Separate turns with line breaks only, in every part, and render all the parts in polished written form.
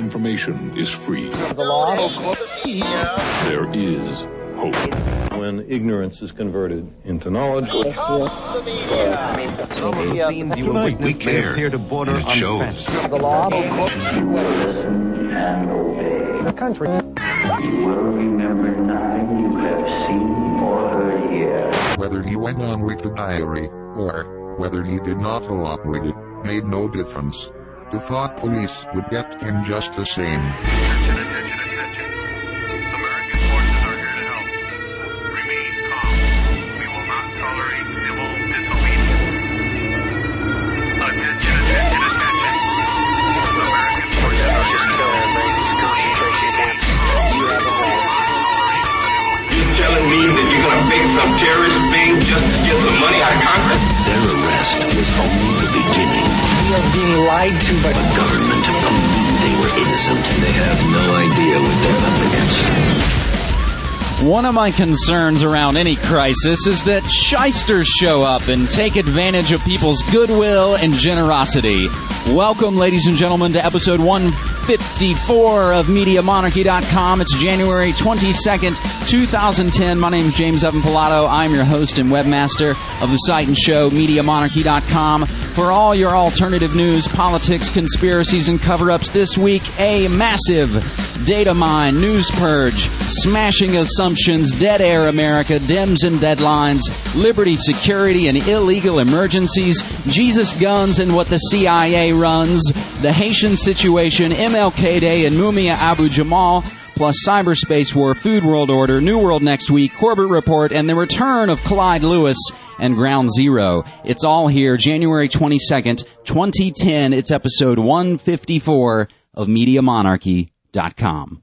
information is free.
The law.
There is hope.
When ignorance is converted into knowledge.
We care, and it shows.
The law.
Listen and obey.
The country.
You will remember nothing you have seen or heard here.
Whether he went on with the diary, or whether he did not go on with it, made no difference. The thought police would get him just the same.
Attention. American forces are here to help. Remain calm. We will not tolerate civil disobedience. Attention. American forces are here to help.
Concentration camps. You have a home.
You telling me that you're going to fake some terrorist thing just to get some money out of Congress?
Their arrest was only the beginning.
We are being lied to by
the government who knew they were innocent. They have no idea what they're up against.
One of my concerns around any crisis is that shysters show up and take advantage of people's goodwill and generosity. Welcome, ladies and gentlemen, to episode 154 of MediaMonarchy.com. It's January 22nd, 2010. My name is James Evan Pilato. I'm your host and webmaster of the site and show, MediaMonarchy.com. For all your alternative news, politics, conspiracies, and cover-ups this week, a massive data mine, news purge, smashing assumptions, dead air America, Dems and deadlines, liberty, security, and illegal emergencies, Jesus guns and what the CIA runs, the Haitian situation, MLK Day and Mumia Abu-Jamal, plus cyberspace war, food world order, New World next week, Corbett Report, and the return of Clyde Lewis and Ground Zero. It's all here, January 22nd, 2010. It's episode 154 of MediaMonarchy.com.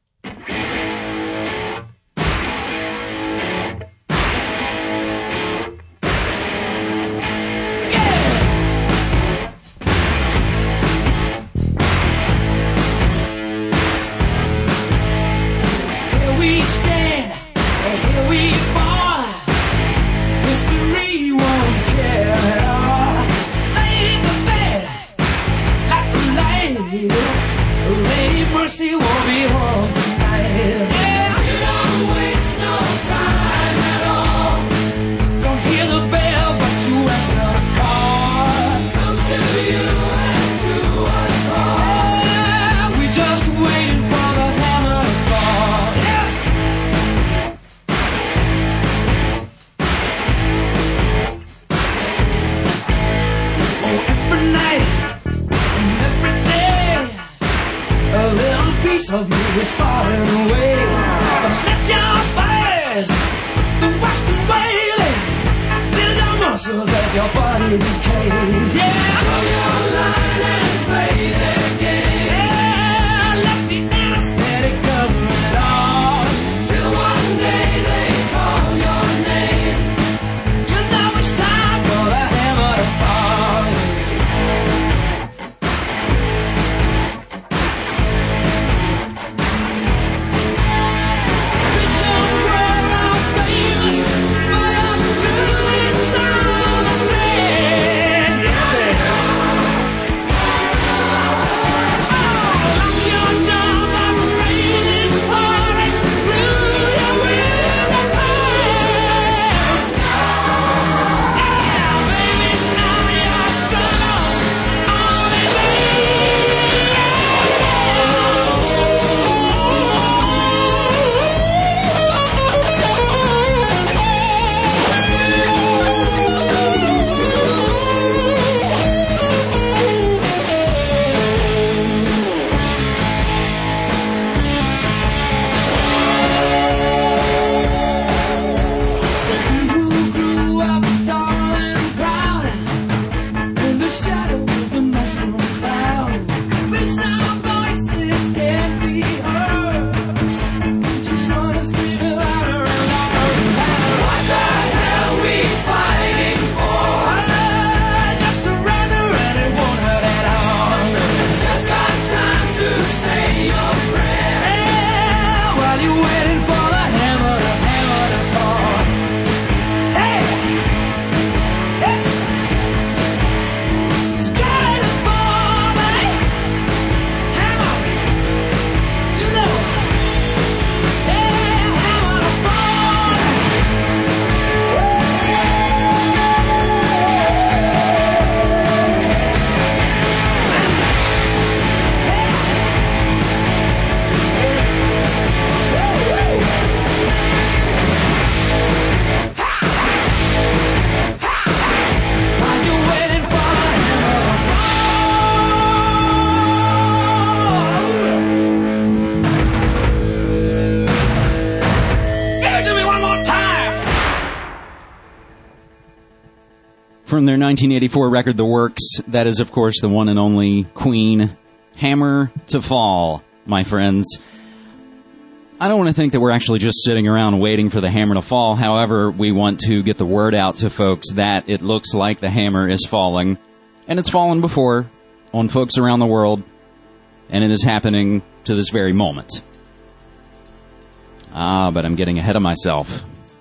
Of you is falling away. But lift your fires, the western wailing. Build your muscles as your body decays. Yeah, draw your line and play their game. Yeah, let the anesthetic cover it all. Till one day they call your name. You know it's time for the hammer to fall.
their 1984 record, The Works. That is, of course, the one and only Queen. Hammer to Fall, my friends. I don't want to think that we're actually just sitting around waiting for the hammer to fall. However, we want to get the word out to folks that it looks like the hammer is falling. And it's fallen before on folks around the world. And it is happening to this very moment. But I'm getting ahead of myself.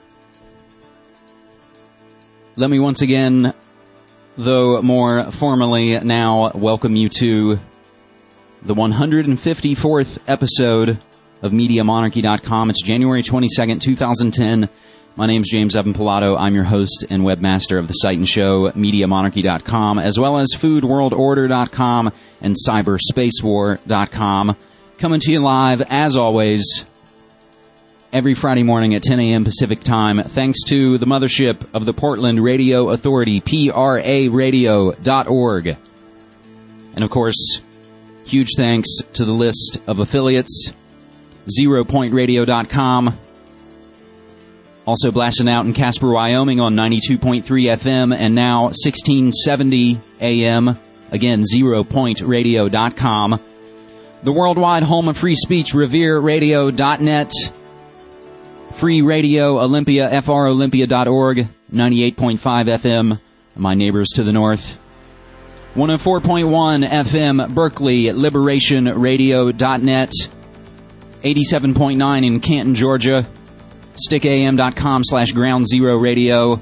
Let me once again, though more formally now, welcome you to the 154th episode of MediaMonarchy.com. It's January 22nd, 2010. My name's James Evan Pilato. I'm your host and webmaster of the site and show, MediaMonarchy.com, as well as FoodWorldOrder.com and CyberSpaceWar.com. Coming to you live, as always, every Friday morning at 10 a.m. Pacific Time, thanks to the mothership of the Portland Radio Authority, PRAradio.org. And of course, huge thanks to the list of affiliates, ZeroPointRadio.com. Also blasting out in Casper, Wyoming on 92.3 FM and now 1670 AM. Again, ZeroPointRadio.com. The worldwide home of free speech, RevereRadio.net. Free Radio Olympia, FROlympia.org. 98.5 FM. My neighbors to the north. 104.1 FM, Berkeley, LiberationRadio.net. 87.9 in Canton, Georgia. StickAM.com/Ground Zero Radio.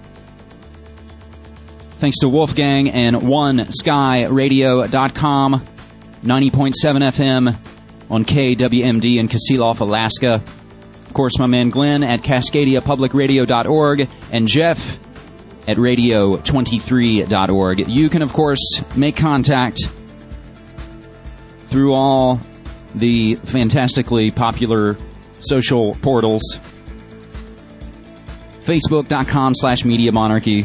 Thanks to Wolfgang and OneSkyRadio.com. 90.7 FM on KWMD in Kasilof, Alaska. Of course, my man Glenn at CascadiaPublicRadio.org and Jeff at Radio23.org. You can, of course, make contact through all the fantastically popular social portals. Facebook.com/MediaMonarchy.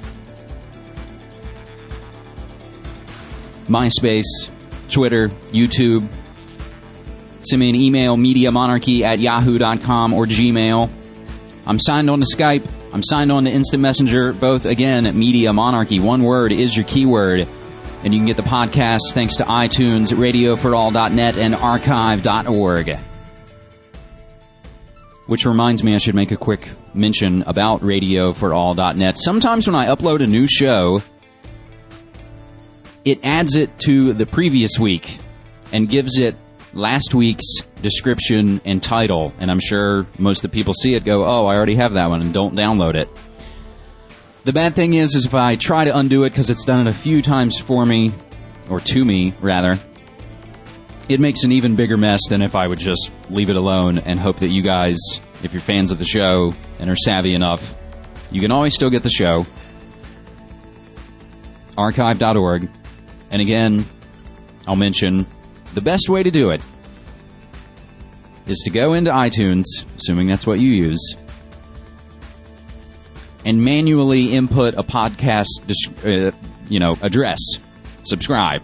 MySpace, Twitter, YouTube. Send me an email, MediaMonarchy@yahoo.com or Gmail. I'm signed on to Skype. I'm signed on to Instant Messenger. Both, again, at Media Monarchy. One word is your keyword. And you can get the podcast thanks to iTunes, RadioForAll.net, and Archive.org. Which reminds me I should make a quick mention about RadioForAll.net. Sometimes when I upload a new show, it adds it to the previous week and gives it last week's description and title. And I'm sure most of the people see it go, oh, I already have that one, and don't download it. The bad thing is if I try to undo it, because it's done it a few times for me, or to me, rather, it makes an even bigger mess than if I would just leave it alone and hope that you guys, if you're fans of the show and are savvy enough, you can always still get the show. Archive.org. And again, I'll mention the best way to do it is to go into iTunes, assuming that's what you use, and manually input a podcast, address. Subscribe.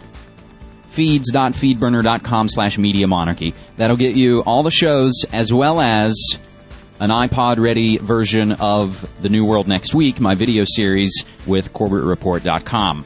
Feeds.feedburner.com/MediaMonarchy. That'll get you all the shows as well as an iPod-ready version of The New World Next Week, my video series with CorbettReport.com.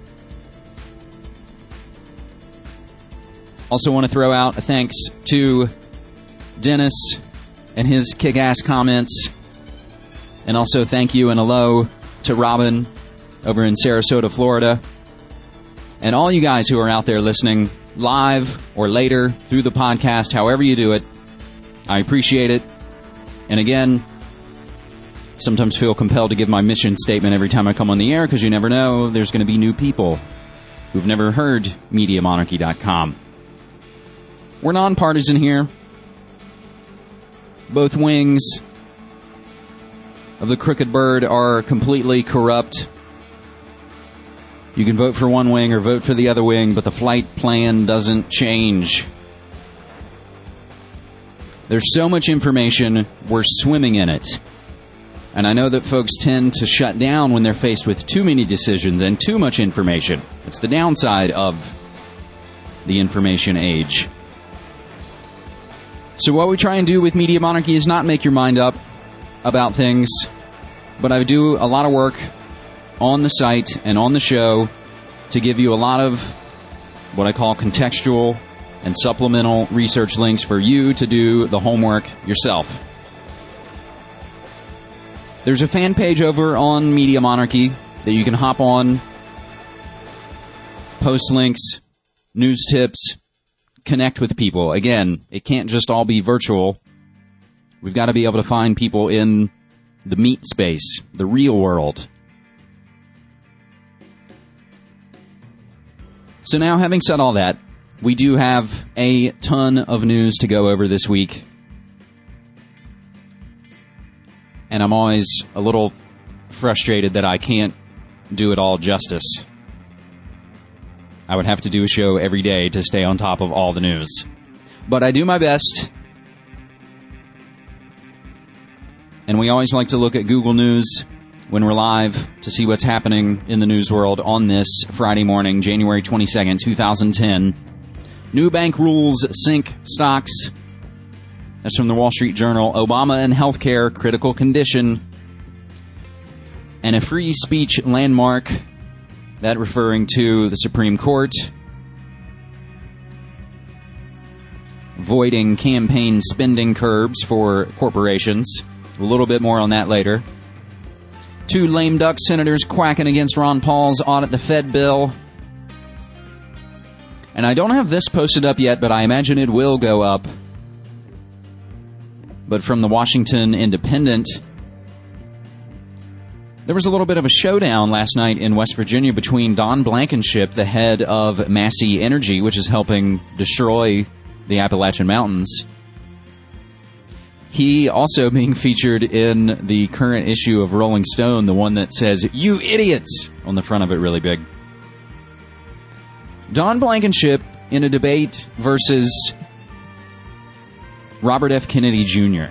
Also want to throw out a thanks to Dennis and his kick-ass comments. And also thank you and hello to Robin over in Sarasota, Florida. And all you guys who are out there listening live or later through the podcast, however you do it, I appreciate it. And again, sometimes feel compelled to give my mission statement every time I come on the air because you never know, there's going to be new people who've never heard MediaMonarchy.com. We're nonpartisan here. Both wings of the crooked bird are completely corrupt. You can vote for one wing or vote for the other wing, but the flight plan doesn't change. There's so much information, we're swimming in it. And I know that folks tend to shut down when they're faced with too many decisions and too much information. It's the downside of the information age. So what we try and do with Media Monarchy is not make your mind up about things, but I do a lot of work on the site and on the show to give you a lot of what I call contextual and supplemental research links for you to do the homework yourself. There's a fan page over on Media Monarchy that you can hop on, post links, news tips, connect with people. Again, it can't just all be virtual. We've got to be able to find people in the meat space, the real world. So now, having said all that, we do have a ton of news to go over this week. And I'm always a little frustrated that I can't do it all justice. I would have to do a show every day to stay on top of all the news. But I do my best. And we always like to look at Google News when we're live to see what's happening in the news world on this Friday morning, January 22nd, 2010. New bank rules sink stocks. That's from the Wall Street Journal. Obama and healthcare, critical condition. And a free speech landmark, that referring to the Supreme Court. Voiding campaign spending curbs for corporations. A little bit more on that later. 2 lame duck senators quacking against Ron Paul's audit the Fed bill. And I don't have this posted up yet, but I imagine it will go up. But from the Washington Independent, there was a little bit of a showdown last night in West Virginia between Don Blankenship, the head of Massey Energy, which is helping destroy the Appalachian Mountains. He also being featured in the current issue of Rolling Stone, the one that says, "You idiots," on the front of it really big. Don Blankenship in a debate versus Robert F. Kennedy Jr.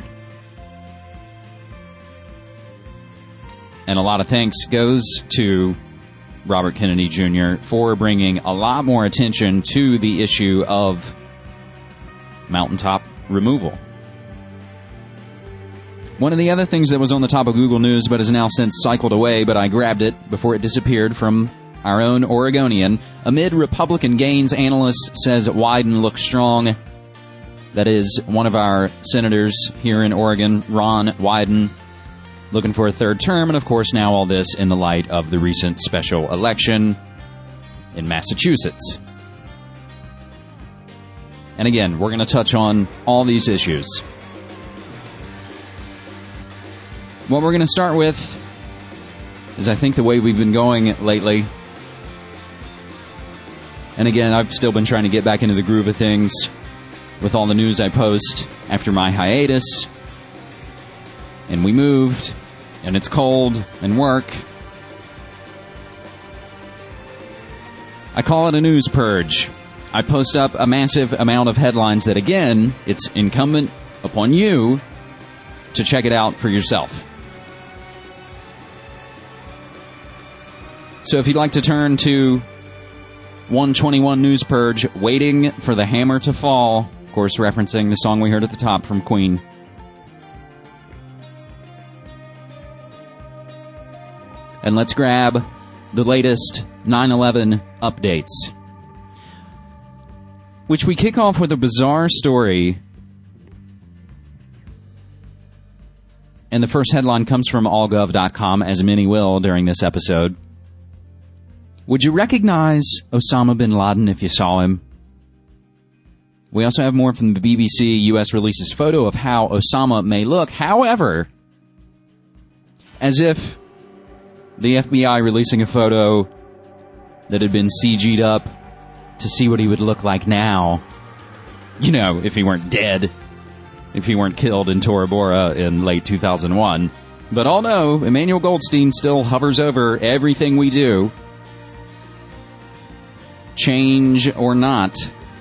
And a lot of thanks goes to Robert Kennedy Jr. for bringing a lot more attention to the issue of mountaintop removal. One of the other things that was on the top of Google News but has now since cycled away, but I grabbed it before it disappeared from our own Oregonian. Amid Republican gains, analyst says Wyden looks strong. That is one of our senators here in Oregon, Ron Wyden, looking for a third term. And of course now all this in the light of the recent special election in Massachusetts. And again, we're going to touch on all these issues. What we're going to start with is, I think, the way we've been going lately. And again, I've still been trying to get back into the groove of things with all the news I post after my hiatus. And we moved, and it's cold, and work. I call it a news purge. I post up a massive amount of headlines that, again, it's incumbent upon you to check it out for yourself. So if you'd like to turn to 121 News Purge, Waiting for the Hammer to Fall, of course referencing the song we heard at the top from Queen. And let's grab the latest 9/11 updates, which we kick off with a bizarre story. And the first headline comes from allgov.com, as many will during this episode. Would you recognize Osama bin Laden if you saw him? We also have more from the BBC. U.S. releases photo of how Osama may look. However, as if the FBI releasing a photo that had been CG'd up to see what he would look like now. You know, if he weren't dead. If he weren't killed in Tora Bora in late 2001. But all know, Emmanuel Goldstein still hovers over everything we do. Change or not.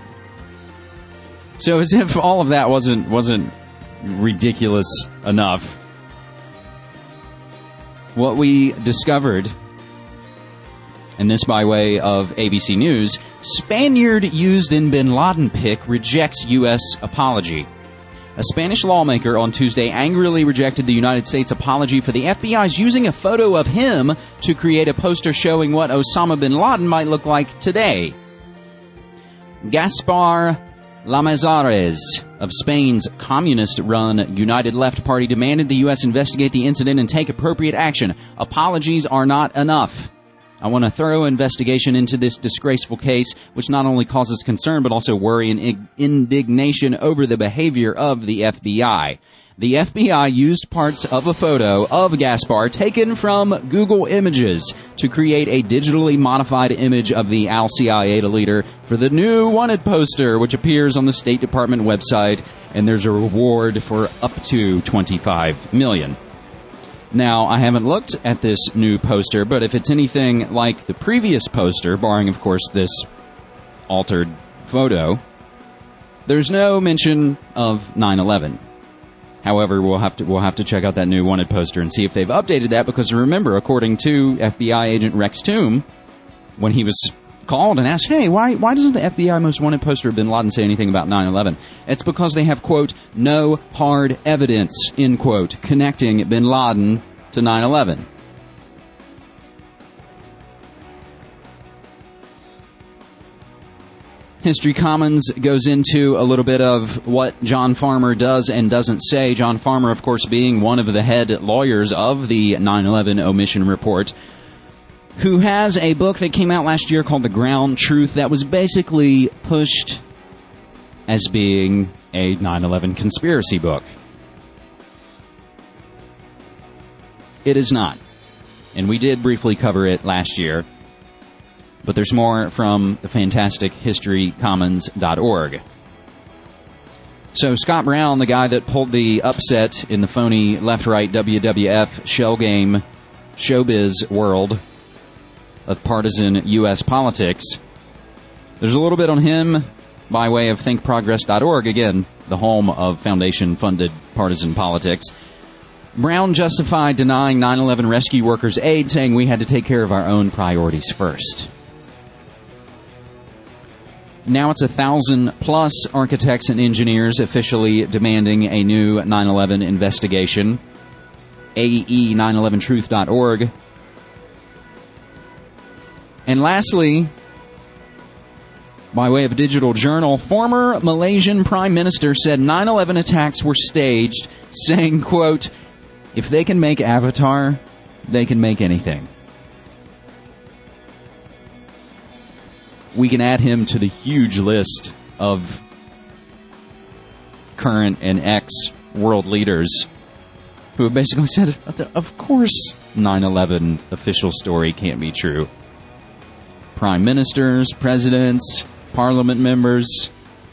So as if all of that wasn't ridiculous enough, what we discovered, and this by way of ABC News, Spaniard used in bin Laden pic rejects U.S. apology. A Spanish lawmaker on Tuesday angrily rejected the United States apology for the FBI's using a photo of him to create a poster showing what Osama bin Laden might look like today. Gaspar Llamazares of Spain's communist-run United Left Party demanded the U.S. investigate the incident and take appropriate action. Apologies are not enough. I want a thorough investigation into this disgraceful case, which not only causes concern but also worry and indignation over the behavior of the FBI. The FBI used parts of a photo of Gaspar taken from Google Images to create a digitally modified image of the al-Qaeda leader for the new wanted poster, which appears on the State Department website, and there's a reward for up to $25 million. Now, I haven't looked at this new poster, but if it's anything like the previous poster, barring, of course, this altered photo, there's no mention of 9/11. However, we'll have to check out that new wanted poster and see if they've updated that, because remember, according to FBI agent Rex Toom, when he was called and asked, hey, why doesn't the FBI most wanted poster of bin Laden say anything about 9/11? It's because they have, quote, no hard evidence, end quote, connecting bin Laden to 9/11. History Commons goes into a little bit of what John Farmer does and doesn't say. John Farmer, of course, being one of the head lawyers of the 9/11 Omission Report, who has a book that came out last year called The Ground Truth that was basically pushed as being a 9/11 conspiracy book. It is not. And we did briefly cover it last year. But there's more from the fantastic historycommons.org. So Scott Brown, the guy that pulled the upset in the phony left-right WWF shell game showbiz world of partisan U.S. politics, there's a little bit on him by way of thinkprogress.org, again, the home of foundation-funded partisan politics. Brown justified denying 9/11 rescue workers aid, saying we had to take care of our own priorities first. Now it's 1,000-plus architects and engineers officially demanding a new 9/11 investigation. AE911truth.org. And lastly, by way of a digital journal, former Malaysian Prime Minister said 9/11 attacks were staged, saying, quote, if they can make Avatar, they can make anything. We can add him to the huge list of current and ex-world leaders who have basically said, of course 9/11 official story can't be true. Prime ministers, presidents, parliament members.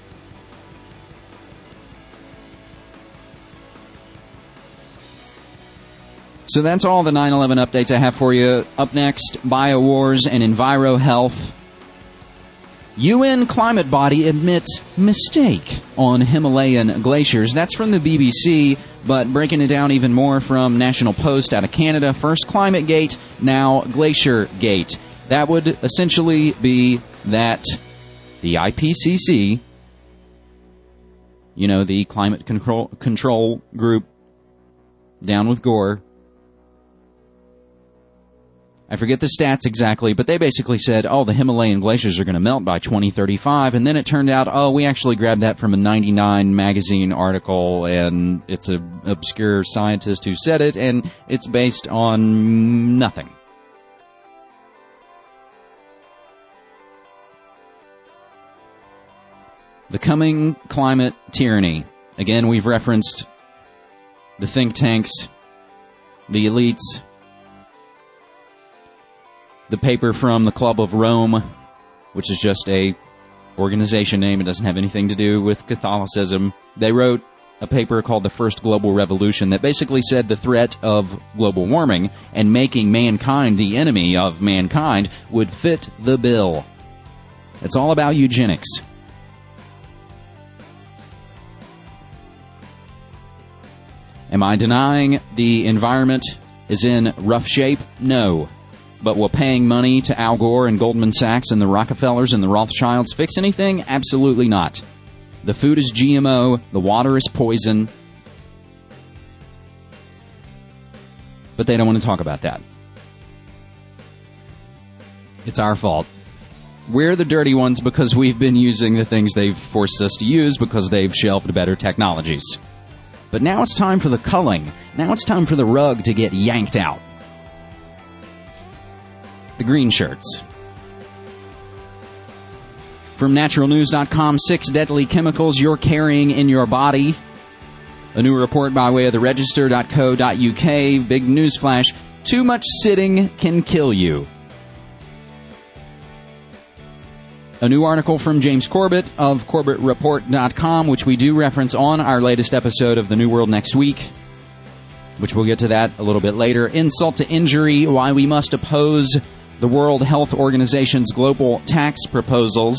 So that's all the 9/11 updates I have for you. Up next, BioWars and EnviroHealth. UN climate body admits mistake on Himalayan glaciers. That's from the BBC, but breaking it down even more from National Post out of Canada. First Climate Gate, now Glacier Gate. That would essentially be that the IPCC, you know, the climate control group down with Gore, I forget the stats exactly, but they basically said, the Himalayan glaciers are going to melt by 2035, and then it turned out, we actually grabbed that from a 99 magazine article, and it's an obscure scientist who said it, and it's based on nothing. The coming climate tyranny. Again, we've referenced the think tanks, the elites, the paper from the Club of Rome, which is just a organization name. It doesn't have anything to do with Catholicism. They wrote a paper called The First Global Revolution that basically said the threat of global warming and making mankind the enemy of mankind would fit the bill. It's all about eugenics. Am I denying the environment is in rough shape? No. But will paying money to Al Gore and Goldman Sachs and the Rockefellers and the Rothschilds fix anything? Absolutely not. The food is GMO. The water is poison. But they don't want to talk about that. It's our fault. We're the dirty ones because we've been using the things they've forced us to use because they've shelved better technologies. But now it's time for the culling. Now it's time for the rug to get yanked out. The green shirts. From naturalnews.com, 6 deadly chemicals you're carrying in your body. A new report by way of the register.co.uk. Big newsflash. Too much sitting can kill you. A new article from James Corbett of CorbettReport.com, which we do reference on our latest episode of The New World next week, which we'll get to that a little bit later. Insult to injury, why we must oppose the World Health Organization's global tax proposals.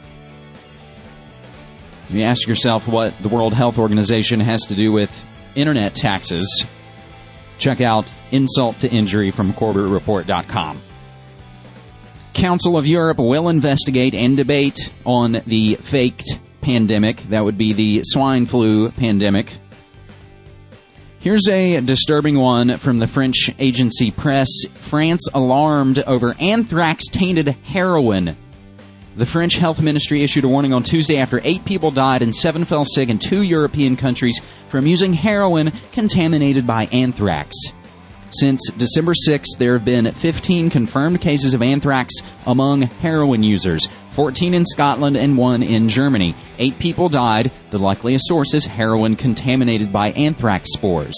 You ask yourself what the World Health Organization has to do with internet taxes. Check out Insult to Injury from CorbettReport.com. Council of Europe will investigate and debate on the faked pandemic. That would be the swine flu pandemic. Here's a disturbing one from the French agency Press. France alarmed over anthrax-tainted heroin. The French health ministry issued a warning on Tuesday after 8 people died and 7 fell sick in 2 European countries from using heroin contaminated by anthrax. Since December 6th, there have been 15 confirmed cases of anthrax among heroin users, 14 in Scotland and 1 in Germany. 8 people died. The likeliest source is heroin contaminated by anthrax spores.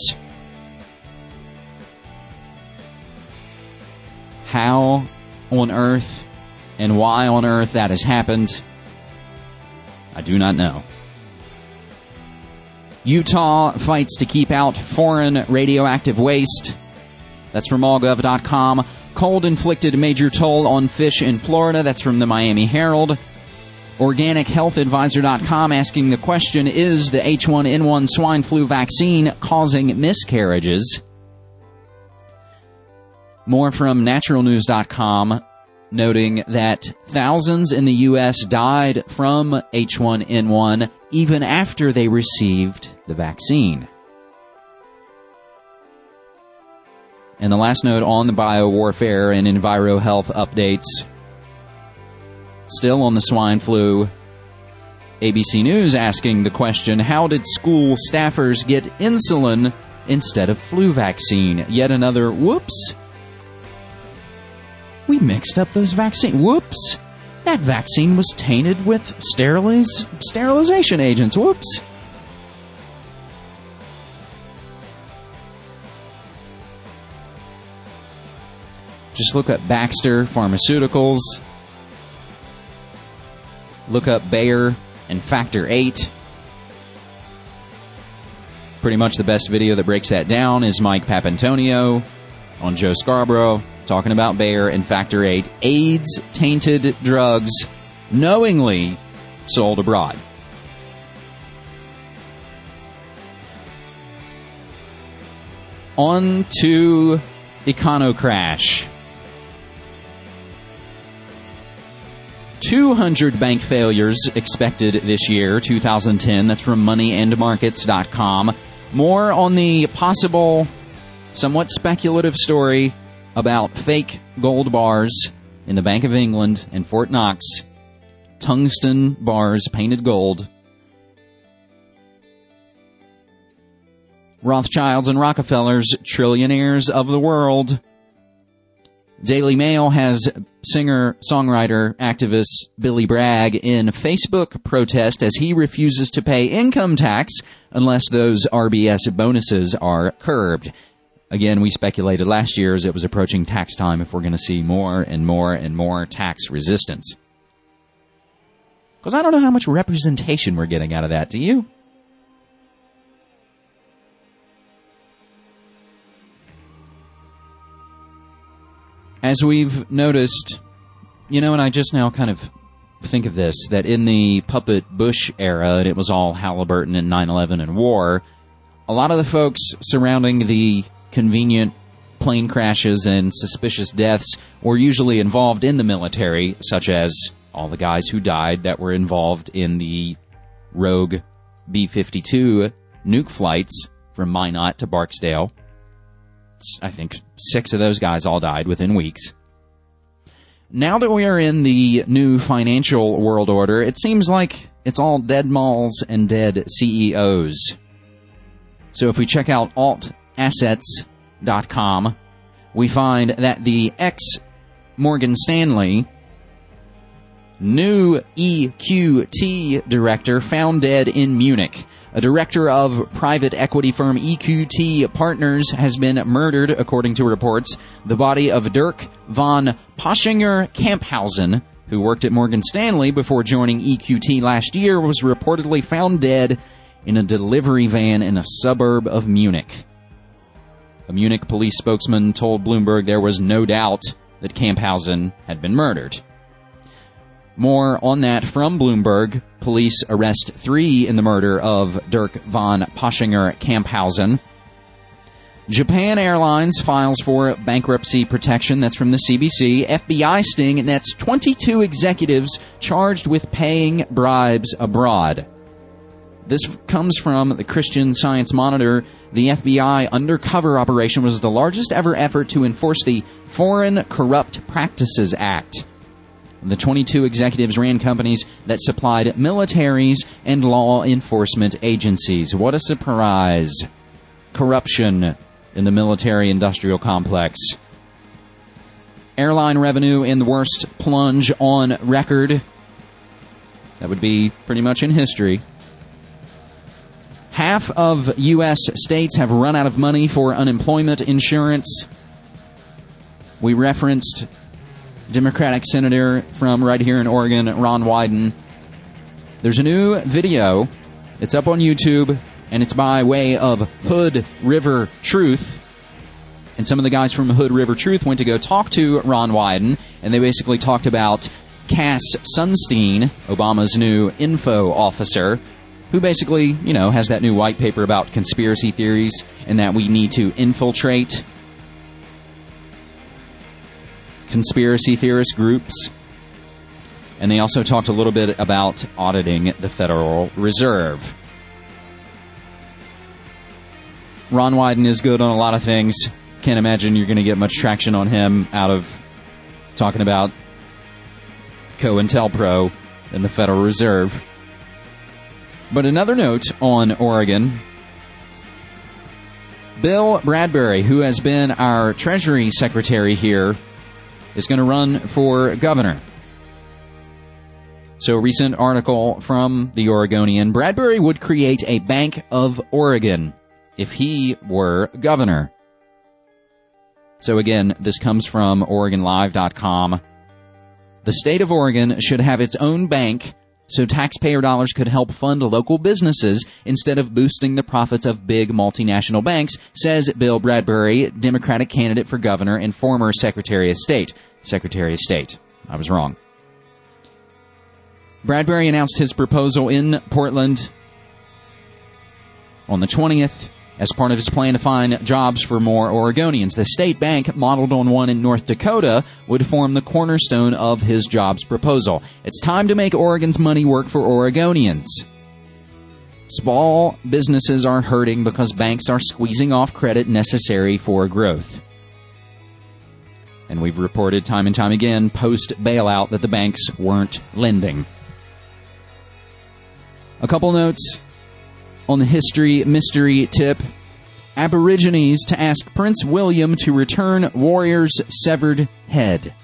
How on earth and why on earth that has happened, I do not know. Utah fights to keep out foreign radioactive waste. That's from allgov.com. Cold inflicted major toll on fish in Florida. That's from the Miami Herald. OrganicHealthAdvisor.com asking the question, is the H1N1 swine flu vaccine causing miscarriages? More from naturalnews.com, noting that thousands in the U.S. died from H1N1 even after they received the vaccine. And the last note on the biowarfare and EnviroHealth updates. Still on the swine flu, ABC News asking the question, how did school staffers get insulin instead of flu vaccine? Yet another whoops. We mixed up those vaccines. Whoops. That vaccine was tainted with sterilization agents. Whoops. Just look up Baxter Pharmaceuticals. Look up Bayer and Factor 8. Pretty much the best video that breaks that down is Mike Papantonio on Joe Scarborough talking about Bayer and Factor 8. AIDS-tainted drugs knowingly sold abroad. On to Econocrash. 200 bank failures expected this year, 2010. That's from moneyandmarkets.com. More on the possible, somewhat speculative story about fake gold bars in the Bank of England and Fort Knox. Tungsten bars painted gold. Rothschilds and Rockefellers, trillionaires of the world. Daily Mail has singer-songwriter activist Billy Bragg in Facebook protest as he refuses to pay income tax unless those RBS bonuses are curbed. Again, we speculated last year as it was approaching tax time if we're going to see more and more and more tax resistance. Because I don't know how much representation we're getting out of that, do you? As we've noticed, and I just now kind of think of this, that in the puppet Bush era, and it was all Halliburton and 9/11 and war, a lot of the folks surrounding the convenient plane crashes and suspicious deaths were usually involved in the military, such as all the guys who died that were involved in the rogue B-52 nuke flights from Minot to Barksdale. I think 6 of those guys all died within weeks. Now that we are in the new financial world order, it seems like it's all dead malls and dead CEOs. So if we check out altassets.com, we find that the ex-Morgan Stanley new EQT director found dead in Munich. A director of private equity firm EQT Partners has been murdered, according to reports. The body of Dirk von Poschinger-Camphausen, who worked at Morgan Stanley before joining EQT last year, was reportedly found dead in a delivery van in a suburb of Munich. A Munich police spokesman told Bloomberg there was no doubt that Camphausen had been murdered. More on that from Bloomberg. Police arrest 3 in the murder of Dirk von Poschinger-Camphausen. Japan Airlines files for bankruptcy protection. That's from the CBC. FBI sting nets 22 executives charged with paying bribes abroad. This comes from the Christian Science Monitor. The FBI undercover operation was the largest ever effort to enforce the Foreign Corrupt Practices Act. The 22 executives ran companies that supplied militaries and law enforcement agencies. What a surprise. Corruption in the military-industrial complex. Airline revenue in the worst plunge on record. That would be pretty much in history. Half of U.S. states have run out of money for unemployment insurance. We referenced Democratic Senator from right here in Oregon, Ron Wyden. There's a new video. It's up on YouTube, and it's by way of Hood River Truth. And some of the guys from Hood River Truth went to go talk to Ron Wyden, and they basically talked about Cass Sunstein, Obama's new info officer, who basically, has that new white paper about conspiracy theories and that we need to infiltrate conspiracy theorist groups. And they also talked a little bit about auditing the Federal Reserve. Ron Wyden is good on a lot of things. Can't imagine you're going to get much traction on him out of talking about COINTELPRO and the Federal Reserve. But another note on Oregon. Bill Bradbury, who has been our Treasury Secretary here, is going to run for governor. So a recent article from the Oregonian, Bradbury would create a Bank of Oregon if he were governor. So again, this comes from OregonLive.com. The state of Oregon should have its own bank so taxpayer dollars could help fund local businesses instead of boosting the profits of big multinational banks, says Bill Bradbury, Democratic candidate for governor and former Secretary of State. Secretary of State. I was wrong. Bradbury announced his proposal in Portland on the 20th as part of his plan to find jobs for more Oregonians. The state bank, modeled on one in North Dakota, would form the cornerstone of his jobs proposal. It's time to make Oregon's money work for Oregonians. Small businesses are hurting because banks are squeezing off credit necessary for growth. And we've reported time and time again, post-bailout, that the banks weren't lending. A couple notes on the history mystery tip. Aborigines to ask Prince William to return warrior's severed head.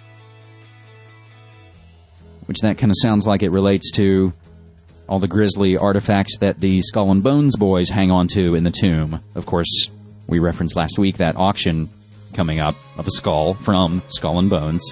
Which that kind of sounds like it relates to all the grisly artifacts that the Skull and Bones boys hang on to in the tomb. Of course, we referenced last week that auction coming up of a skull from Skull and Bones.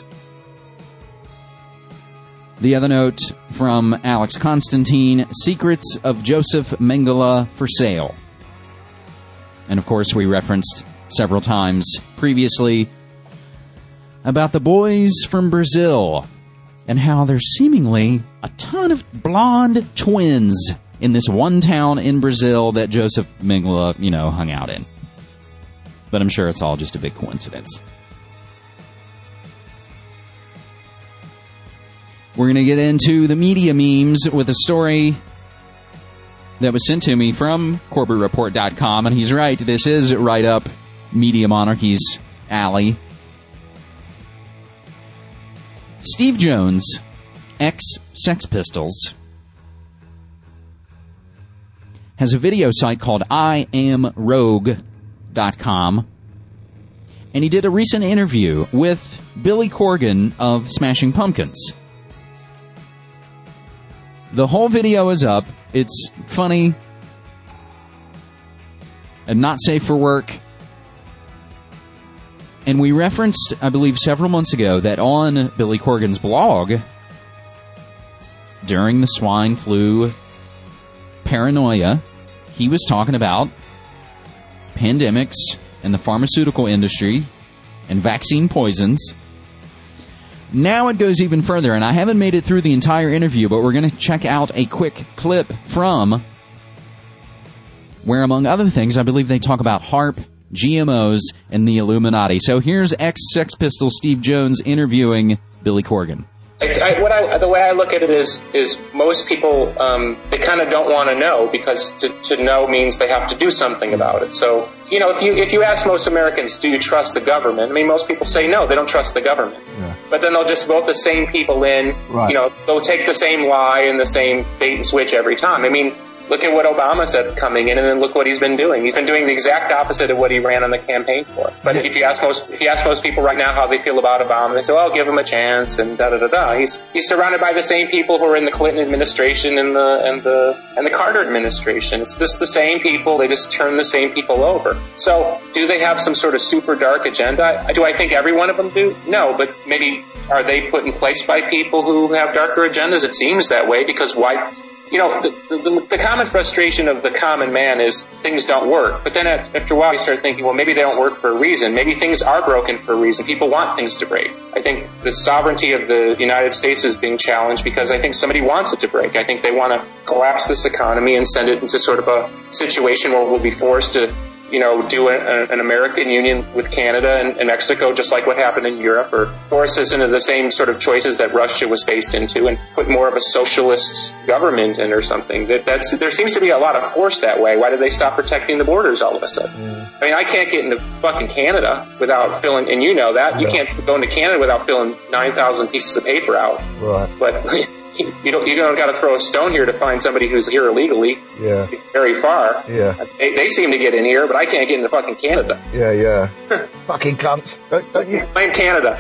The other note from Alex Constantine, Secrets of Joseph Mengele for sale. And of course, we referenced several times previously about the boys from Brazil and how there's seemingly a ton of blonde twins in this one town in Brazil that Joseph Mengele, hung out in. But I'm sure it's all just a big coincidence. We're going to get into the media memes with a story that was sent to me from CorbettReport.com, and he's right. This is right up Media Monarchy's alley. Steve Jones, ex-Sex Pistols, has a video site called IamRogue.com, and he did a recent interview with Billy Corgan of Smashing Pumpkins. The whole video is up. It's funny and not safe for work. And we referenced, I believe, several months ago that on Billy Corgan's blog, during the swine flu paranoia, he was talking about pandemics and the pharmaceutical industry and vaccine poisons. Now it goes even further, and I haven't made it through the entire interview, but we're going to check out a quick clip from where, among other things, I believe they talk about HAARP, GMOs, and the Illuminati. So here's ex-Sex Pistol Steve Jones interviewing Billy Corgan.
The way I look at it is most people, they kind of don't want to know, because to know means they have to do something about it. So, you know, if you ask most Americans, do you trust the government? I mean, most people say no, they don't trust the government. Yeah. But then they'll just vote the same people in. Right. You know, they'll take the same lie and the same bait and switch every time. I mean, look at what Obama said coming in, and then look what he's been doing. He's been doing the exact opposite of what he ran on the campaign for. But if you ask most people right now how they feel about Obama, they say, "Well, give him a chance," and da da da da. He's surrounded by the same people who are in the Clinton administration and the Carter administration. It's just the same people. They just turn the same people over. So, do they have some sort of super dark agenda? Do I think every one of them do? No, but maybe are they put in place by people who have darker agendas? It seems that way, because why? You know, the common frustration of the common man is things don't work. But then after a while you start thinking, well, maybe they don't work for a reason. Maybe things are broken for a reason. People want things to break. I think the sovereignty of the United States is being challenged because I think somebody wants it to break. I think they want to collapse this economy and send it into sort of a situation where we'll be forced to, you know, do an American union with Canada and Mexico, just like what happened in Europe, or force us into the same sort of choices that Russia was faced into and put more of a socialist government in or something. There seems to be a lot of force that way. Why did they stop protecting the borders all of a sudden? I mean, I can't get into fucking Canada without filling, and you know that, you can't go into Canada without filling 9,000 pieces of paper out. Right. But you don't got to throw a stone here to find somebody who's here illegally. Yeah. Very far. Yeah. They seem to get in here, but I can't get into fucking Canada.
Yeah, yeah. Fucking cunts. Don't you?
I'm Canada.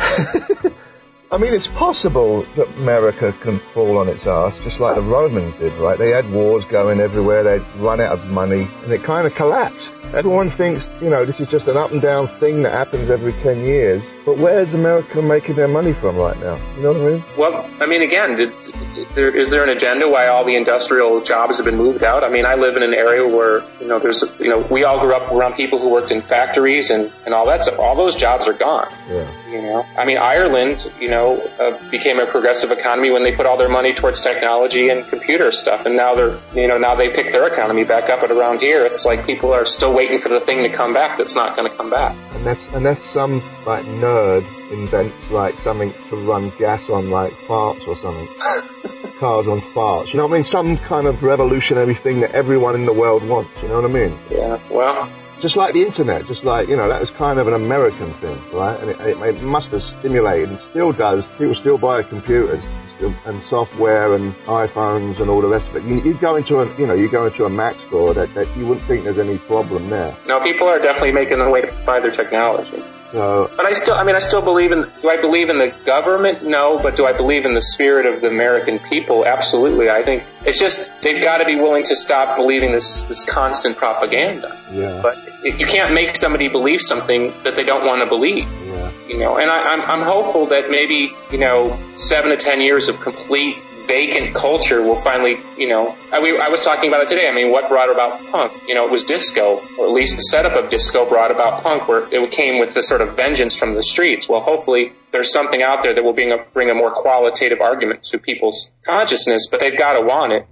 I mean, it's possible that America can fall on its ass, just like the Romans did, right? They had wars going everywhere, they'd run out of money, and it kind of collapsed. Everyone thinks, you know, this is just an up and down thing that happens every 10 years. But where's America making their money from right now? You know what I mean?
Well, I mean, again, is there an agenda why all the industrial jobs have been moved out? I mean, I live in an area where, you know, we all grew up around people who worked in factories and all that stuff. All those jobs are gone. Yeah. You know, I mean, Ireland, you know, became a progressive economy when they put all their money towards technology and computer stuff. And now now they pick their economy back up. But around here, it's like people are still waiting for the thing to come back that's not going to come back.
Unless some like nerd invents like something to run gas on, like farts or something. Cars on farts. You know what I mean? Some kind of revolutionary thing that everyone in the world wants. You know what I mean?
Yeah. Well,
just like the internet, just like, you know, that was kind of an American thing, right? And it must have stimulated, and still does. People still buy computers and software and iPhones and all the rest of it. You go into a Mac store that you wouldn't think there's any problem there.
No, people are definitely making their way to buy their technology. But I still believe do I believe in the government? No, but do I believe in the spirit of the American people? Absolutely. I think it's just, they've got to be willing to stop believing this constant propaganda. Yeah. But you can't make somebody believe something that they don't want to believe. Yeah. You know, and I'm hopeful that maybe, you know, 7 to 10 years of complete vacant culture will finally, you know, I was talking about it today. I mean, what brought about punk? You know, it was disco, or at least the setup of disco brought about punk, where it came with this sort of vengeance from the streets. Well, hopefully there's something out there that will bring a more qualitative argument to people's consciousness, but they've got to want it.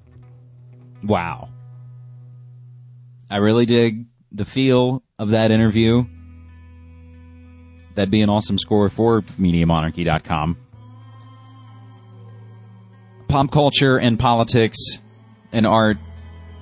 Wow. I really dig the feel of that interview. That'd be an awesome score for MediaMonarchy.com. Pop culture and politics and art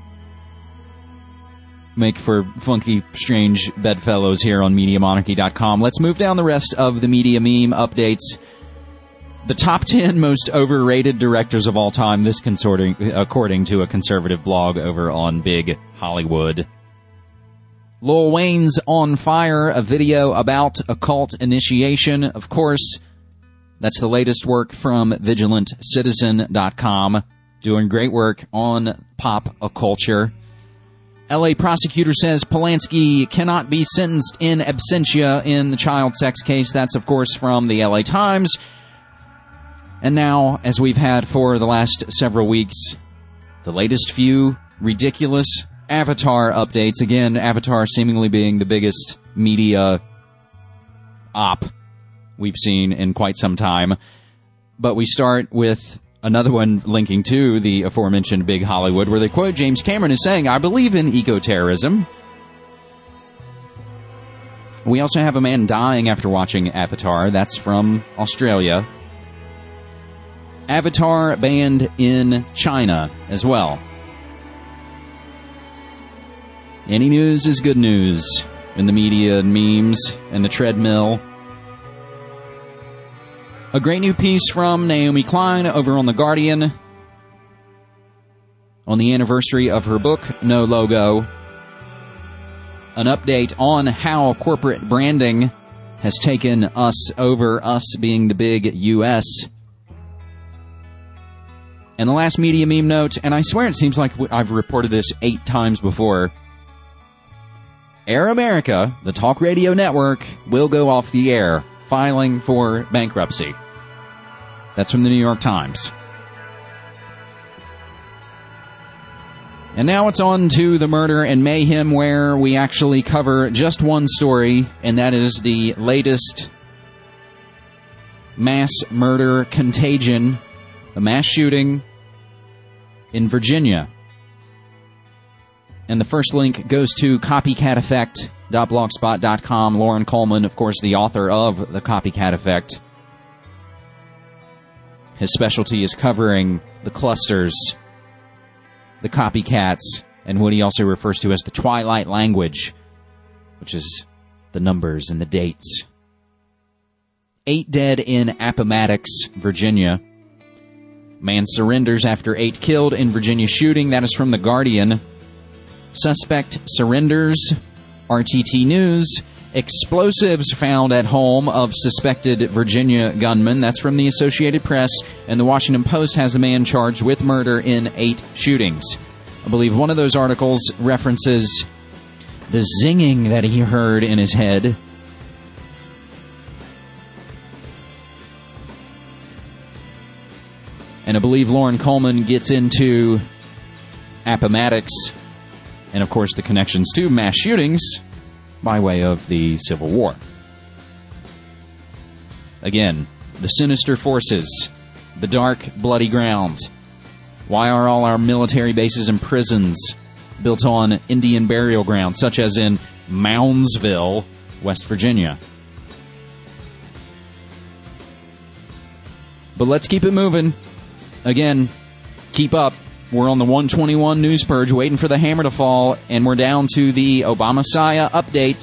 make for funky, strange bedfellows here on MediaMonarchy.com. Let's move down the rest of the media meme updates. The top 10 most overrated directors of all time, this according to a conservative blog over on Big Hollywood. Lil Wayne's On Fire, a video about occult initiation. Of course, that's the latest work from VigilantCitizen.com, doing great work on pop culture. LA prosecutor says Polanski cannot be sentenced in absentia in the child sex case. That's, of course, from the LA Times. And now, as we've had for the last several weeks, the latest few ridiculous Avatar updates. Again, Avatar seemingly being the biggest media op we've seen in quite some time. But we start with another one linking to the aforementioned Big Hollywood, where they quote James Cameron as saying, "I believe in eco-terrorism." We also have a man dying after watching Avatar. That's from Australia. Avatar banned in China as well. Any news is good news in the media and memes and the treadmill. A great new piece from Naomi Klein over on The Guardian on the anniversary of her book, No Logo. An update on how corporate branding has taken us over, us being the big U.S. And the last media meme note, and I swear it seems like I've reported this 8 times before. Air America, the talk radio network, will go off the air, filing for bankruptcy. That's from the New York Times. And now it's on to the murder and mayhem, where we actually cover just one story, and that is the latest mass murder contagion, a mass shooting in Virginia. And the first link goes to copycateffect.blogspot.com. Lauren Coleman, of course, the author of The Copycat Effect. His specialty is covering the clusters, the copycats, and what he also refers to as the twilight language, which is the numbers and the dates. 8 dead in Appomattox, Virginia. Man surrenders after 8 killed in Virginia shooting. That is from The Guardian. Suspect surrenders. RTT News. Explosives found at home of suspected Virginia gunman. That's from the Associated Press. And the Washington Post has a man charged with murder in 8 shootings. I believe one of those articles references the zinging that he heard in his head. And I believe Lauren Coleman gets into Appomattox and, of course, the connections to mass shootings by way of the Civil War. Again, the sinister forces, the dark, bloody ground. Why are all our military bases and prisons built on Indian burial grounds, such as in Moundsville, West Virginia? But let's keep it moving. Again, keep up. We're on the 121 news purge, waiting for the hammer to fall, and we're down to the Obama-Messiah updates.